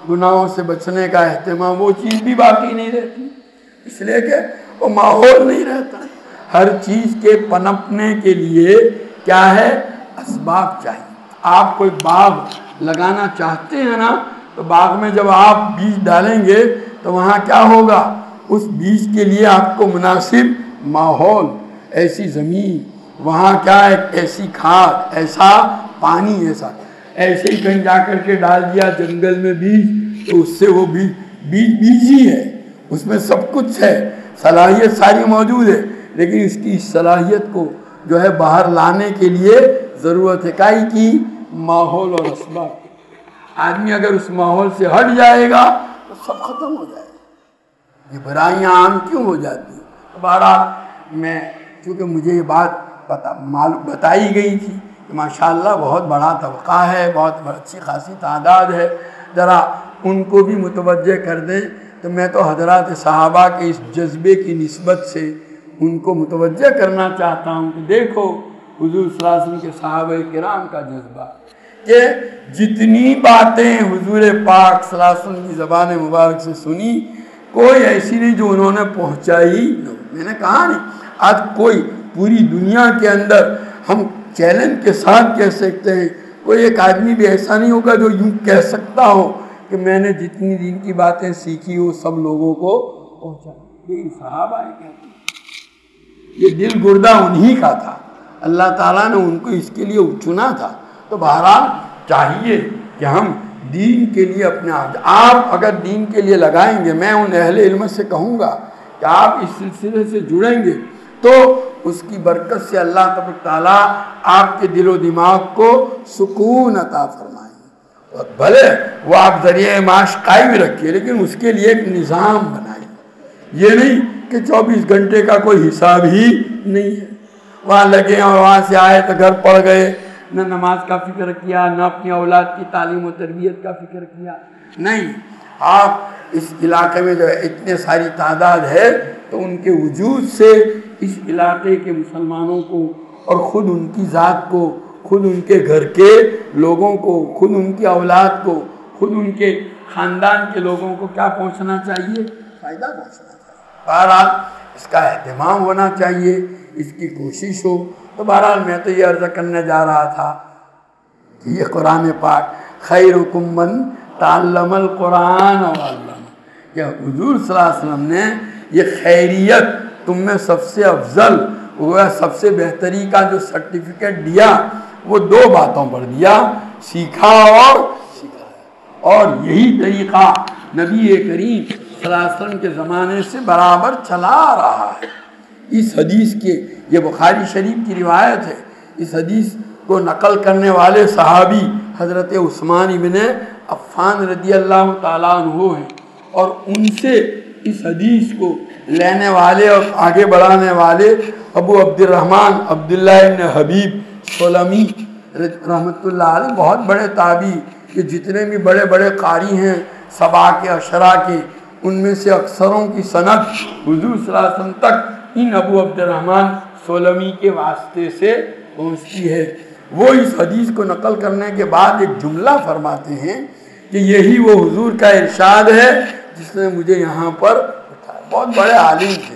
गुनाहों से बचने का एहतमाम, वो चीज़ भी बाकी नहीं रहती, इसलिए कि वो माहौल नहीं रहता। हर चीज़ के पनपने के लिए क्या है, असबाब चाहिए। आप कोई बाग लगाना चाहते हैं ना, तो बाग में जब आप बीज डालेंगे तो वहाँ क्या होगा, उस बीज के लिए आपको मुनासिब माहौल, ऐसी ज़मीन, वहाँ क्या है, ऐसी खाद, ऐसा पानी, ऐसे ही कहीं जा कर के डाल दिया जंगल में बीज, तो उससे वो बीज ही है, उसमें सब कुछ है, सलाहियत सारी मौजूद है, लेकिन इसकी सलाहियत को जो है बाहर लाने के लिए ज़रूरत है काई की, माहौल और असबाब। आदमी अगर उस माहौल से हट जाएगा तो सब खत्म हो जाएगा, ये बुराइयाँ आम क्यों हो जाती हैं। तो बहरहाल मैं, क्योंकि मुझे ये बात बताई गई थी कि माशाअल्लाह बहुत बड़ा तबका है, बहुत अच्छी खासी तादाद है, ज़रा उनको भी मुतवज्जे कर दें, तो मैं तो हज़रात सहाबा के इस जज्बे की निस्बत से उनको मुतवज्जे करना चाहता हूँ कि देखो हुजूर सल्लल्लाहु अलैहि वसल्लम के सहाबा किराम का जज्बा, कि जितनी बातें हुजूर पाक सल्लल्लाहु अलैहि वसल्लम की ज़बान मुबारक से सुनी, कोई ऐसी नहीं जो उन्होंने पहुँचाई न। मैंने कहा नहीं, आज कोई पूरी दुनिया के अंदर हम चैलेंज के साथ कह सकते हैं, कोई एक आदमी भी ऐसा नहीं होगा जो यूँ कह सकता हो कि मैंने जितनी दिन की बातें सीखी वो सब लोगों को पहुँचा। ये सहाबा है, ये दिल गुर्दा उन्हीं का था, अल्लाह ताला ने उनको इसके लिए चुना था। तो बहरहाल चाहिए कि हम दीन के लिए अपने आप अगर दीन के लिए लगाएंगे, मैं उन अहले इल्म से कहूँगा कि आप इस सिलसिले से जुड़ेंगे तो उसकी बरकत से अल्लाह तबारक ताला आपके दिलो दिमाग को सुकून अता फरमाएंगे। और भले वो आप ज़रिए माश कायम रखिए, लेकिन उसके लिए एक निज़ाम बनाइए, ये नहीं कि 24 घंटे का कोई हिसाब ही नहीं है, वहाँ लगे और वहाँ से आए तो घर पड़ गए, न नमाज का फिक्र किया, न अपनी औलाद की तालीम और तरबियत का फिक्र किया। नहीं, आप इस इलाके में जो है इतने सारी तादाद है, तो उनके वजूद से इस इलाके के मुसलमानों को और ख़ुद उनकी ज़ात को, खुद उनके घर के लोगों को, खुद उनकी औलाद को, खुद उनके ख़ानदान के लोगों को क्या पहुँचना चाहिए, फ़ायदा पहुँचना चाहिए। बहरहाल इसका एहतमाम होना चाहिए, इसकी कोशिश हो। तो बहरहाल मैं तो ये अर्ज़ करने जा रहा था कि ये कुरान पाक खैरुकुम मन तअल्लमल कुरान व अल्लम, या हुजूर सल्लल्लाहु अलैहि वसल्लम ने ये खैरियत तुम में सबसे अफजल हुआ, सबसे बेहतरी का जो सर्टिफिकेट दिया वो 2 बातों पर दिया, सीखा और सिखाया। और यही तरीक़ा नबी करीम सल्लल्लाहु अलैहि वसल्लम के ज़माने से बराबर चला रहा है। इस हदीस के, ये बुखारी शरीफ की रिवायत है, इस हदीस को नकल करने वाले सहाबी हज़रत उस्मान इब्न अफ़्फ़ान रज़ियल्लाहु ताला अन्हु हैं, और उनसे इस हदीस को लेने वाले और आगे बढ़ाने वाले अबू अब्दुर्रहमान अब्दुल्लाह इब्न हबीब सुलमी रहमतुल्लाह अलैह, बहुत बड़े ताबी, कि जितने भी बड़े बड़े कारी हैं सबा के अशरा के, उनमें से अक्सरों की सनद हुजूर सल्लल्लाहु अलैहि वसल्लम तक इन अबू अब्दुर्रहमान सोलमी के वास्ते से पहुँचती है। वो इस हदीस को नकल करने के बाद एक जुमला फरमाते हैं कि यही वो हुजूर का इरशाद है जिसने मुझे यहाँ पर उठाया। बहुत बड़े आलिम थे,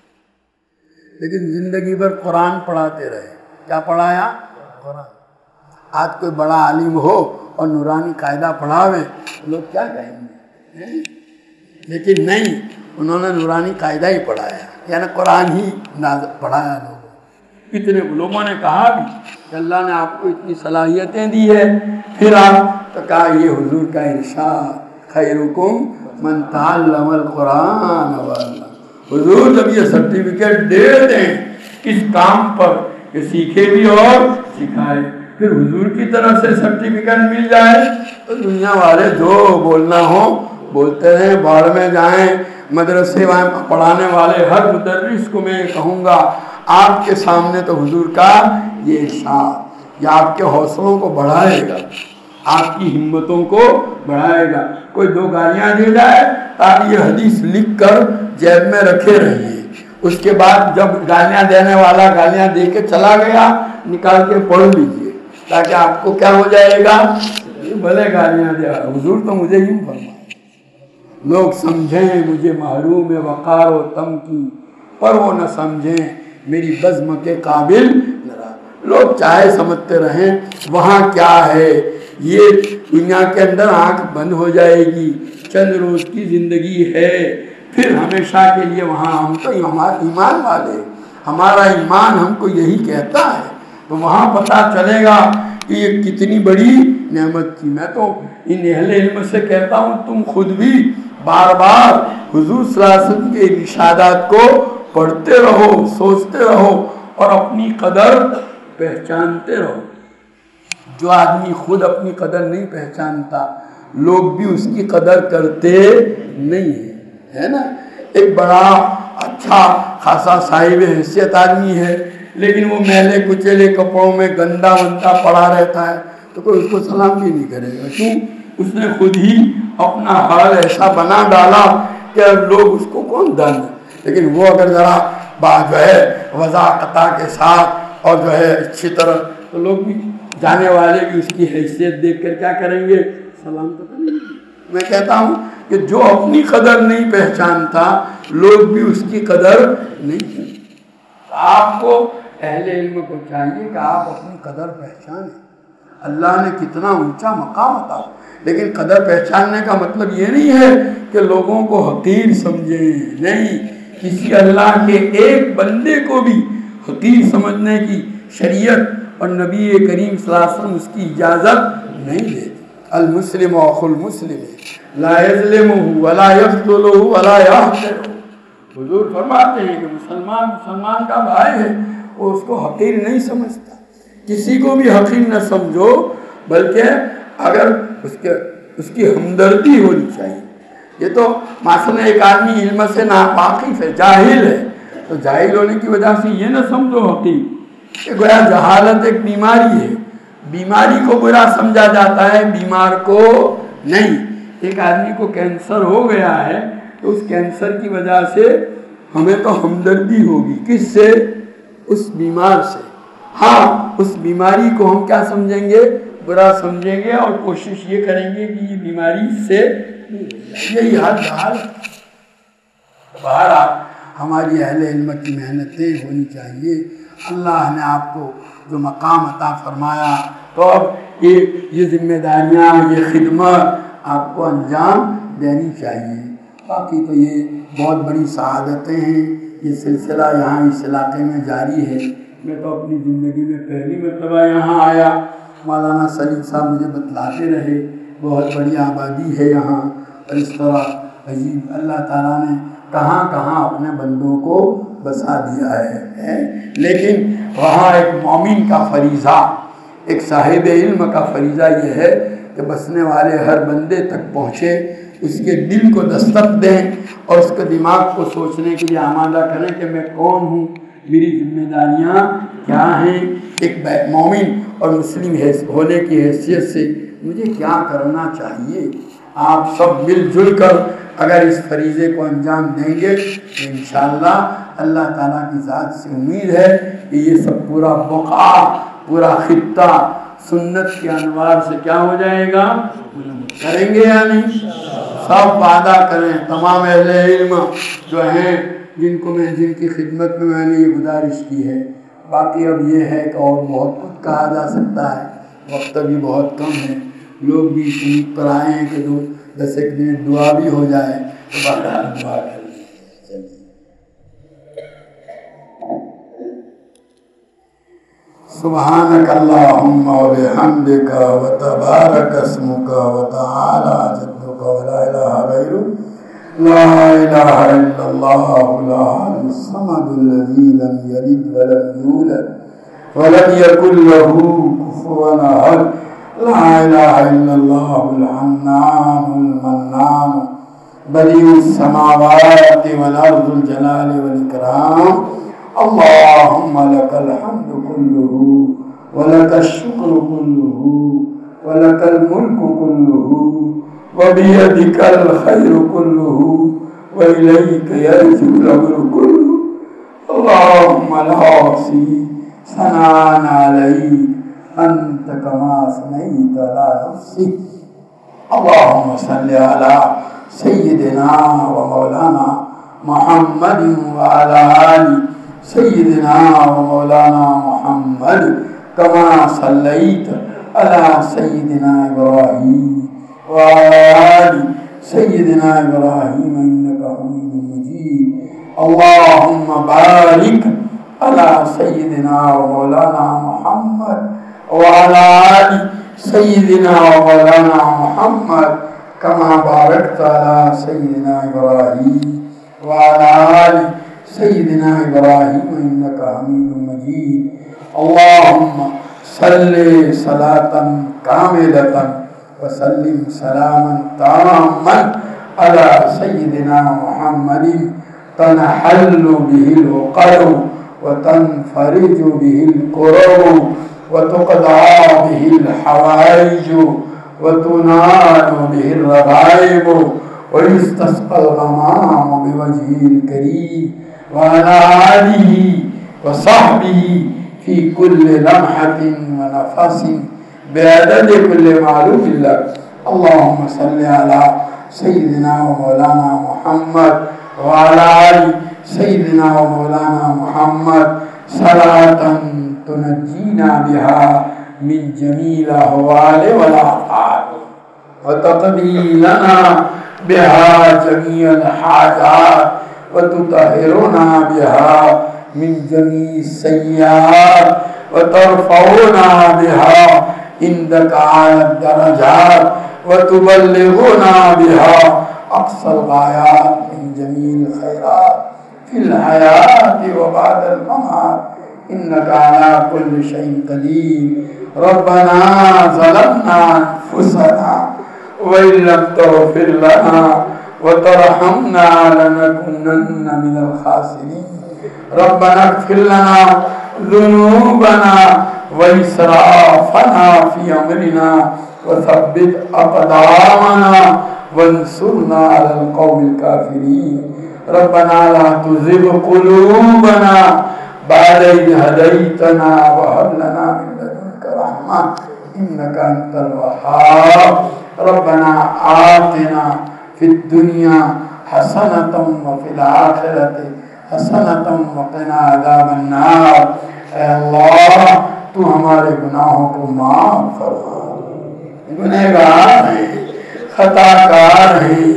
लेकिन ज़िंदगी भर कुरान पढ़ाते रहे। क्या पढ़ाया? कुरान। आज कोई बड़ा आलिम हो और नूरानी कायदा पढ़ावे, लोग क्या कहेंगे, लेकिन नहीं, उन्होंने नूरानी कायदा ही पढ़ाया, यानी कुरान ही पढ़ाया लोगों। इतने लोगों ने कहा भी कि अल्लाह ने आपको इतनी सलाहियतें दी है, फिर आप तो कहा ये हुजूर का इरशाद खैरुकुम मन तअल्लमल कुरान व अल्लम। हुजूर जब ये सर्टिफिकेट दे दें इस काम पर कि सीखे भी और सिखाए, फिर हुजूर की तरफ से सर्टिफिकेट मिल जाए तो दुनिया वाले जो बोलना हो बोलते हैं, बाढ़ में जाएं। मदरसे वहाँ पढ़ाने वाले हर मुदर्रिस को मैं कहूँगा, आपके सामने तो हुजूर का ये इरशाद, ये आपके हौसलों को बढ़ाएगा, आपकी हिम्मतों को बढ़ाएगा। कोई 2 गालियाँ दे जाए तो आप ये हदीस लिख कर जेब में रखे रहिए, उसके बाद जब गालियाँ देने वाला गालियाँ दे के चला गया, निकाल के पढ़ लीजिए, ताकि आपको क्या हो जाएगा, یہ بھلے گالیاں دیا حضور تو مجھے یوں فرمائے لوگ سمجھیں مجھے محروم وقار و تم کی پر وہ نہ سمجھیں میری بزم کے قابل لوگ چاہے سمجھتے رہیں وہاں کیا ہے یہ دنیا کے اندر آنکھ بند ہو جائے گی چند روز کی زندگی ہے پھر ہمیشہ کے لیے وہاں ہم تو ایمان والے ہمارا ایمان ہم کو یہی کہتا ہے تو وہاں پتہ چلے گا کہ یہ کتنی بڑی نعمت تھی میں تو ان اہل علم سے کہتا ہوں تم خود بھی بار بار حضور صلی اللہ علیہ وسلم کے ارشادات کو پڑھتے رہو سوچتے رہو اور اپنی قدر پہچانتے رہو جو آدمی خود اپنی قدر نہیں پہچانتا لوگ بھی اس کی قدر کرتے نہیں ہیں ہے نا ایک بڑا اچھا خاصا صاحب حیثیت آدمی ہے لیکن وہ میلے کچیلے کپڑوں میں گندا وندا پڑا رہتا ہے تو کوئی اس کو سلام بھی نہیں کرے گا کیوں اس نے خود ہی اپنا حال ایسا بنا ڈالا کہ لوگ اس کو کون دانے لیکن وہ اگر ذرا جو ہے وضاحت کے ساتھ اور جو ہے اچھی طرح تو لوگ بھی جانے والے بھی اس کی حیثیت دیکھ کر کیا کریں گے سلام تو کریں گے میں کہتا ہوں کہ جو اپنی قدر نہیں پہچانتا لوگ بھی اس کی قدر نہیں آپ کو اہل علم کو چاہیے کہ آپ اپنی قدر پہچانیں اللہ نے کتنا اونچا مقام عطا لیکن قدر پہچاننے کا مطلب یہ نہیں ہے کہ لوگوں کو حقیر سمجھیں نہیں کسی اللہ کے ایک بندے کو بھی حقیر سمجھنے کی شریعت اور نبی کریم صلی اللہ علیہ وسلم اس کی اجازت نہیں دیتی المسلم اخو المسلم لا یظلمہ ولا یخذلہ ولا یحقرہ حضور فرماتے ہیں کہ مسلمان کا بھائی ہے وہ اس کو حقیر نہیں سمجھتا کسی کو بھی حقیر نہ سمجھو بلکہ اگر اس کی ہمدردی ہونی چاہیے یہ تو مثلا ایک آدمی علم سے ناواقف ہے جاہل ہے تو جاہل ہونے کی وجہ سے یہ نہ سمجھو حقیر کہ گویا جہالت ایک بیماری ہے بیماری کو برا سمجھا جاتا ہے بیمار کو نہیں ایک آدمی کو کینسر ہو گیا ہے تو اس کینسر کی وجہ سے ہمیں تو ہمدردی ہوگی کس سے اس بیمار سے ہاں اس بیماری کو ہم کیا سمجھیں گے برا سمجھیں گے اور کوشش یہ کریں گے کہ یہ بیماری سے یہی حال بہرحال ہماری اہل علم کی محنتیں ہونی چاہیے اللہ نے آپ کو جو مقام عطا فرمایا تو اب یہ ذمہ داریاں یہ خدمت آپ کو انجام دینی چاہیے باقی تو یہ بہت بڑی سعادتیں ہیں یہ سلسلہ یہاں اس علاقے میں جاری ہے میں تو اپنی زندگی میں پہلی مرتبہ یہاں آیا مولانا سلیم صاحب مجھے بتلاتے رہے بہت بڑی آبادی ہے یہاں اور اس طرح عجیب اللہ تعالیٰ نے کہاں کہاں اپنے بندوں کو بسا دیا ہے لیکن وہاں ایک مومن کا فریضہ ایک صاحب علم کا فریضہ یہ ہے کہ بسنے والے ہر بندے تک پہنچے اس کے دل کو دستک دیں اور اس کے دماغ کو سوچنے کے لیے آمادہ کریں کہ میں کون ہوں میری ذمہ داریاں کیا ہیں ایک مومن اور مسلم ہونے کی حیثیت سے مجھے کیا کرنا چاہیے آپ سب مل جل کر اگر اس فریضے کو انجام دیں گے تو انشاءاللہ اللہ تعالیٰ کی ذات سے امید ہے کہ یہ سب پورا بقا پورا خطہ سنت کے انوار سے کیا ہو جائے گا کریں گے یا نہیں سب وعدہ کریں تمام اہل علم جو ہیں جن کی خدمت میں نے یہ گزارش کی ہے باقی اب یہ ہے کہ اور بہت کچھ کہا جا سکتا ہے وقت بھی بہت کم ہے لوگ بھی امید پر آئے ہیں کہ 10 منٹ دعا بھی ہو جائے تو بہرحال دعا کر لیں سبحانک اللہم و بحمدک و تبارک اسمک و تعالی جدک و لا الہ غیرک لا الہ الا اللہ الاحد الصمد الذی لم یلد ولم یولد ولم یکن له کفوا احد لا الہ الا اللہ الحنان المنان بدیع السماوات والارض الجلال والاکرام اللهم لك الحمد كله ولك الشكر كله ولك الملك كله وبيدك الخير كله وإليك يرجع الأمر كله اللهم لا أحصي ثناء عليك أنت كما أثنيت على نفسك. اللهم صل على سيدنا ومولانا محمد وعلى آل سيدنا ومولانا محمد كما صليت على سيدنا إبراهيم وعلى آل سيدنا إبراهيم إنك حميد مجيد. اللهم بارك على سيدنا ومولانا محمد وعلى آل سيدنا ومولانا محمد كما باركت على سيدنا إبراهيم وعلى آل سيدنا إبراهيم إنك حميد مجيد. اللهم صل صلاة كاملة وسلم سلاما تاما على سيدنا محمد تنحل به العقد وتنفرج به الكرب وتقضى به الحوائج وتنال به الرغائب ويستسقى الغمام بوجهه الكريم وعلى آله وصحبه في كل لمحة ونفس بعدد كل معلوم لك. اللهم صل على سيدنا ومولانا محمد وعلى آل سيدنا ومولانا محمد صلاة تنجينا بها من جميع الأهوال والآفات وتقضي لنا بها جميع الحاجات وتطهرنا بها من جميع السيئات وترفعنا بها عندك على الدرجات وتبلغنا بها أقصى الغايات من جميع الخيرات في الحياة وبعد الممات إنك على كل شيء قدير. ربنا ظلمنا أنفسنا وإن لم تغفر لنا وترحمنا لنكونن من الخاسرين. ربنا اغفر لنا ذنوبنا وإسرافنا في أمرنا وثبت أقدامنا وانصرنا على القوم الكافرين. ربنا لا تزغ قلوبنا بعد إذ هديتنا وهب لنا من لدنك رحمة إنك أنت الوهاب. ربنا آتنا في الدنيا حسنة وفي الآخرة حسنة وقنا عذاب النار. اے اللہ تو ہمارے گناہوں کو معاف فرما. گنہگار ہیں، خطا کار ہیں،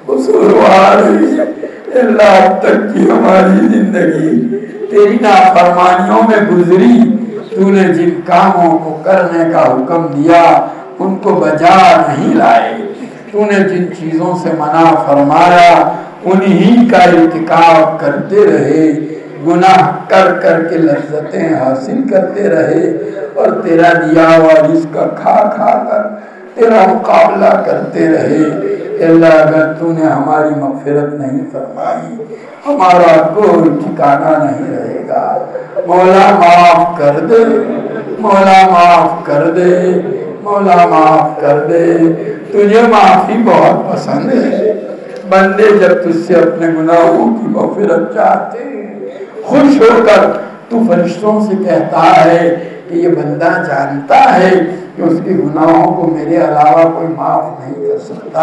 قصوروار ہیں. اللہ اب تک کی ہماری زندگی تیری نافرمانیوں میں گزری. تو نے جن کاموں کو کرنے کا حکم دیا ان کو بجا نہیں لائے. تو نے جن چیزوں سے منع فرمایا انہی کا ارتکاب کرتے رہے. گناہ کر کر کے لذتیں حاصل کرتے رہے اور تیرا دیا ہوا رزق کھا کھا کر تیرا مقابلہ کرتے رہے. اللہ اگر تو نے ہماری مغفرت نہیں فرمائی ہمارا کوئی ٹھکانہ نہیں رہے گا. مولا معاف کر دے، مولا معاف کر دے، مولا معاف کر دے. تجھے معافی بہت پسند ہے. بندے جب تجھ سے اپنے گناہوں کی مغفرت چاہتے ہیں خوش ہو کر تو فرشتوں سے کہتا ہے کہ یہ بندہ جانتا ہے کہ اس کے گناہوں کو میرے علاوہ کوئی معاف نہیں کر سکتا.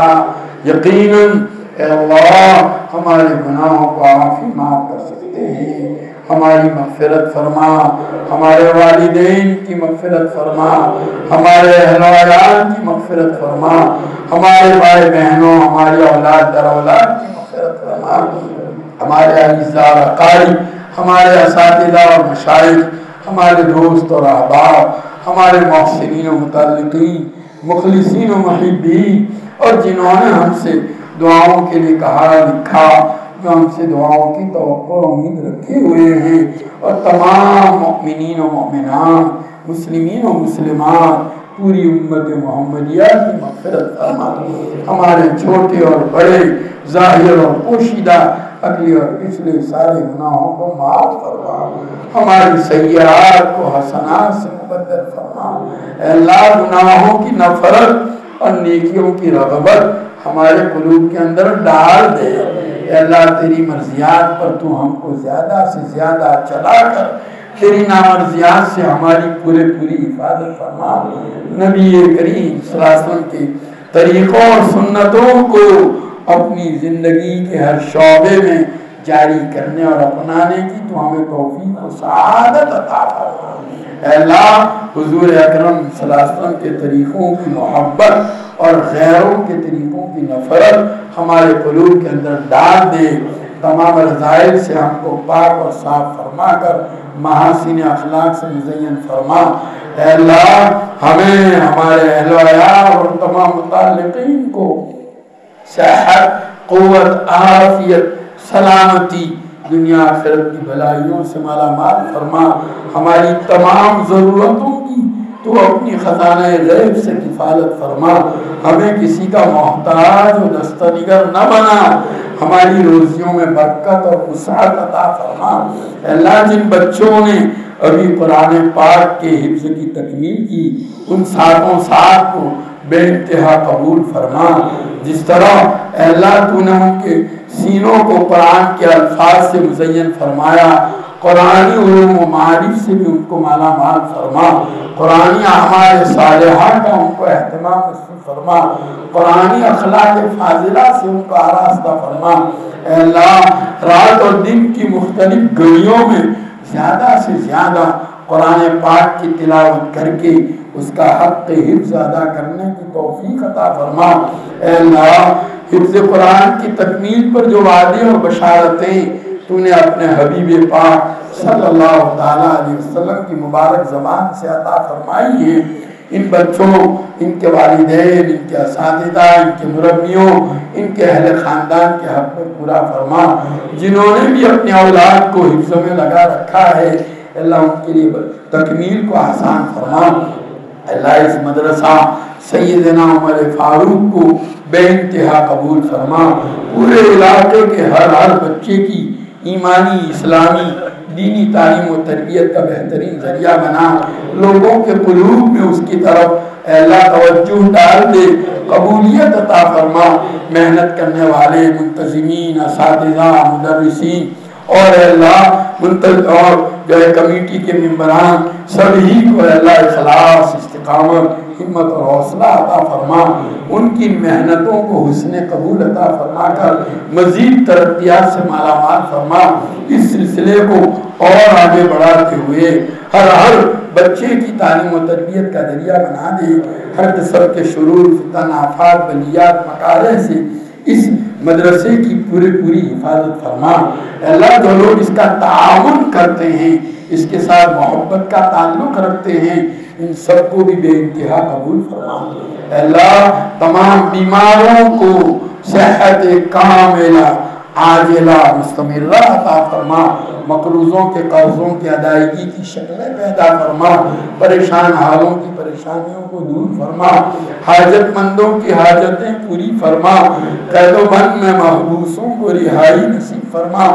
یقیناً اے اللہ ہمارے گناہوں کو آپ ہی معاف کر سکتے ہیں. ہماری مغفرت فرما، ہمارے والدین کی مغفرت فرما، ہمارے اہل و عیال کی مغفرت فرما، ہمارے بھائی بہنوں، ہماری اولاد در اولاد کی مغفرت فرما، ہمارے اعزاء و اقارب، ہمارے اساتذہ اور مشائخ، ہمارے دوست اور احباب، ہمارے محسنین و متعلقین، مخلصین و محبین، اور جنہوں نے ہم سے دعاؤں کے لیے کہا لکھا، جو ہم سے دعاؤں کی توقع امید رکھے ہوئے ہیں، اور تمام مؤمنین و مؤمنات، مسلمین و مسلمات، پوری امت محمدیہ کی مغفرت فرما. ہمارے چھوٹے اور بڑے، ظاہر اور پوشیدہ، اگلے اور پچھلے سارے گناہوں کو معاف فرما. ہماری سیئات کو حسنات سے مبدل فرما. اے اللہ گناہوں کی نفرت اور نیکیوں کی رغبت ہمارے قلوب کے اندر ڈال دے. اے اللہ تیری مرضیات پر تو ہم کو زیادہ سے زیادہ چلا کر تیری نامرضیات سے ہماری پوری حفاظت فرما۔ نبی کریم صلی اللہ علیہ وسلم کے طریقوں اور سنتوں کو اپنی زندگی کے ہر شعبے میں جاری کرنے اور اپنانے کی تو ہمیں توفیق و سعادت عطا فرما۔ اے اللہ، حضور اکرم صلی اللہ علیہ وسلم کے طریقوں کی محبت اور غیروں کے طریقوں کی نفرت ہمارے قلوب کے اندر ڈال دے۔ تمام رذائل سے ہم کو پاک اور صاف فرما کر محاسن اخلاق سے مزین فرما۔ اے اللہ، ہمیں، ہمارے اہل و عیال اور تمام متعلقین کو صحت، قوت، عافیت، سلامتی، دنیا آخرت کی بھلائیوں سے مالا مال فرما۔ ہماری تمام ضرورتوں کی تو اپنی خزانہ غیب سے کفالت فرما۔ ہمیں کسی کا محتاج و دستنگر نہ بنا۔ ہماری روزیوں میں برکت اور وسعت عطا فرما۔ اے اللہ، جن بچوں نے ابھی قرآن پاک کے حفظ کی تکمیل کی، ان ساتوں ساتھ کو بے انتہا قبول فرما۔ جس طرح اے اللہ تو نے ان کے سینوں کو قرآن کے الفاظ سے مزین فرمایا، قرآنی علوم و معارف سے بھی ان کو مالا مال فرما۔ قرآنی اعمال صالحہ کا ان کو اہتمام نصیب فرما۔ قرآنی اخلاق فاضلہ سے ان کو آراستہ فرما۔ اے اللہ، رات اور دن کی مختلف گھڑیوں میں زیادہ سے زیادہ قرآن پاک کی تلاوت کر کے اس کا حق حفظ ادا کرنے کی توفیق عطا فرما۔ اے اللہ، حفظ قرآن کی تکمیل پر جو وعدے اور بشارتیں تو نے اپنے حبیب پاک صلی اللہ تعالیٰ علیہ وسلم کی مبارک زبان سے عطا فرمائی ہیں، ان بچوں، ان کے والدین، ان کے اساتذہ، ان کے مربیوں، ان کے اہل خاندان کے حق میں پورا فرما۔ جنہوں نے بھی اپنے اولاد کو حفظ میں لگا رکھا ہے، اللہ ان کے لیے تکمیل کو آسان فرما۔ اللہ، اس مدرسہ سیدنا عمر فاروق کو بے انتہا قبول فرما۔ پورے علاقے کے ہر بچے کی ایمانی، اسلامی، دینی تعلیم و تربیت کا بہترین ذریعہ بنا۔ لوگوں کے قلوب میں اس کی طرف اے اللہ توجہ ڈال دے، قبولیت عطا فرما۔ محنت کرنے والے منتظمین، اساتذہ، مدرسین اور اے اللہ اور جو ہے کمیٹی کے ممبران سبھی کو اے اللہ اخلاص، استقامت، ہمت اور حوصلہ عطا فرما۔ ان کی محنتوں کو حسن قبول عطا فرما کر مزید ترقیات سے مالا مال فرما۔ اس سلسلے کو اور آگے بڑھاتے ہوئے ہر بچے کی تعلیم و تربیت کا ذریعہ بنا دے۔ ہر قسم کے شرور، فتن، آفات، بلیات، مکارہ سے اس مدرسے کی پوری حفاظت فرما۔ اللہ، جو لوگ اس کا تعاون کرتے ہیں، اس کے ساتھ محبت کا تعلق رکھتے ہیں، ان سب کو بھی بے انتہا قبول فرما۔ اللہ، تمام بیماروں کو صحت کاملہ عاجلہ مستمرہ عطا فرما۔ مقروضوں کے قرضوں کی ادائیگی کی شکلیں پیدا فرما۔ پریشان حالوں کی پریشانیوں کو دور فرما۔ حاجت مندوں کی حاجتیں پوری فرما۔ قید و بند میں محبوسوں کو رہائی نصیب فرما۔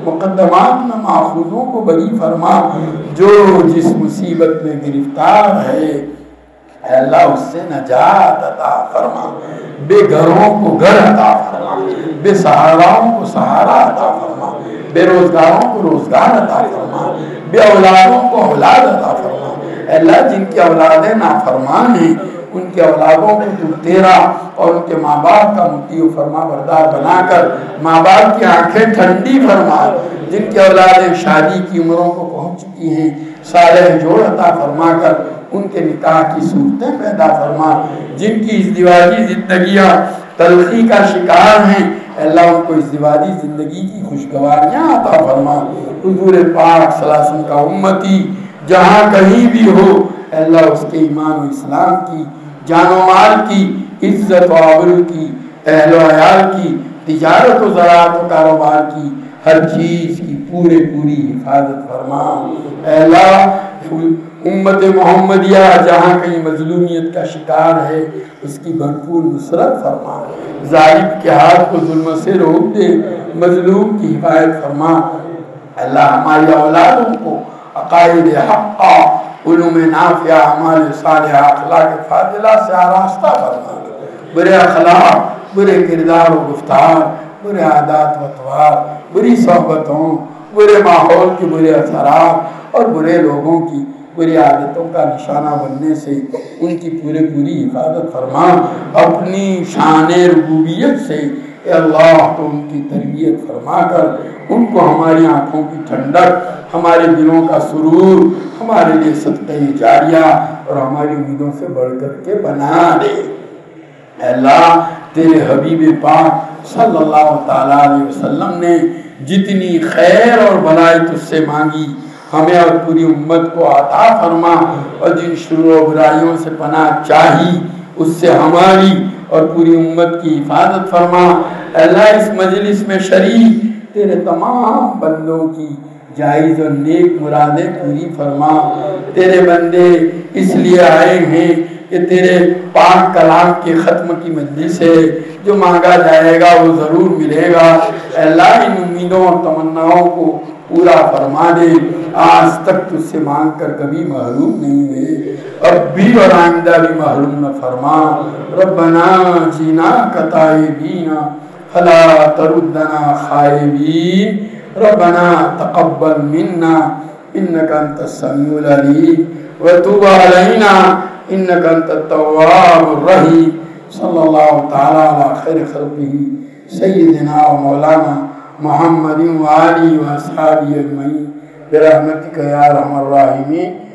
مقدمات میں ماخوذوں کو بری فرما۔ جو جس مصیبت میں گرفتار ہے اے اللہ اس سے نجات عطا فرما۔ بے گھروں کو گھر عطا فرما، بے سہاراؤں کو سہارا عطا فرما، بے روزگاروں کو روزگار عطا فرما، بے اولادوں کو اولاد عطا فرما۔ اے اللہ، جن کی اولادیں نافرمان ہیں ان کے اولادوں کو تو تیرا اور ان کے ماں باپ کا مطیع و فرما بردار بنا کر ماں باپ کی آنکھیں ٹھنڈی فرما۔ جن کی اولادیں شادی کی عمروں کو پہنچ چکی ہیں صالح جوڑ عطا فرما کر ان کے نکاح کی صورتیں پیدا فرما۔ جن کی ازدواجی زندگیاں تلخی کا شکار ہیں اللہ ان کو ازدواجی زندگی کی خوشگواریاں عطا فرما۔ حضور پاک صلی اللہ علیہ وسلم کا امتی جہاں کہیں بھی ہو اللہ اس کے ایمان و اسلام کی، جان و مال کی، عزت و آبرو کی، اہل و عیال کی، تجارت و زراعت و کاروبار کی، ہر چیز کی پوری حفاظت فرما۔ اے اللہ، امت محمدیہ جہاں کہیں مظلومیت کا شکار ہے اس کی بھرپور نصرت فرما۔ ظالم کے ہاتھ کو ظلم سے روک دے، مظلوم کی حفاظت فرما۔ اللہ، ہماری اولادوں کو عقائد حقہ، علوم نافعہ، اعمال صالحہ، اخلاق فاضلہ سے آراستہ فرما۔ برے اخلاق، برے کردار و گفتار، برے عادات و اطوار، بری صحبتوں، برے ماحول کے برے اثرات اور برے لوگوں کی بری عادتوں کا نشانہ بننے سے ان کی پوری حفاظت فرما. اپنی شان ربوبیت سے اے اللہ تو ان کی تربیت فرما کر ان کو ہماری آنکھوں کی ٹھنڈک، ہمارے دلوں کا سرور، ہمارے لیے صدقہ جاریہ اور ہماری امیدوں سے بڑھ کر کے بنا دے. اے اللہ تیرے حبیب پاک صلی اللہ تعالیٰ علیہ وسلم نے جتنی خیر اور بھلائی تجھ سے مانگی ہمیں اور پوری امت کو عطا فرما، اور جن شرور و برائیوں سے پناہ چاہی اس سے ہماری اور پوری امت کی حفاظت فرما. اے اللہ اس مجلس میں شریک تیرے تمام بندوں کی جائز اور نیک مرادیں پوری فرما. تیرے بندے اس لیے آئے ہیں کہ تیرے پاک کلام کے ختم کی مجلس ہے، جو مانگا جائے گا وہ ضرور ملے گا. اے اللہ ان امیدوں اور تمناؤں کو پورا فرما دے. آج تک تجھ سے مانگ کر کبھی محروم نہیں ہوئے، اب بھی اور آئندہ بھی محروم نہ فرما. ربنا جینا کتائبینا فلا تردنا خائبین. ربنا تقبل منا انك انت السميع العليم وتب علينا انك انت التواب الرحيم. صلی اللہ تعالی علی خیر خلقہ سیدنا و مولانا محمد وآلہ و اصحابہ اجمعین برحمتک یا ارحم الراحمین.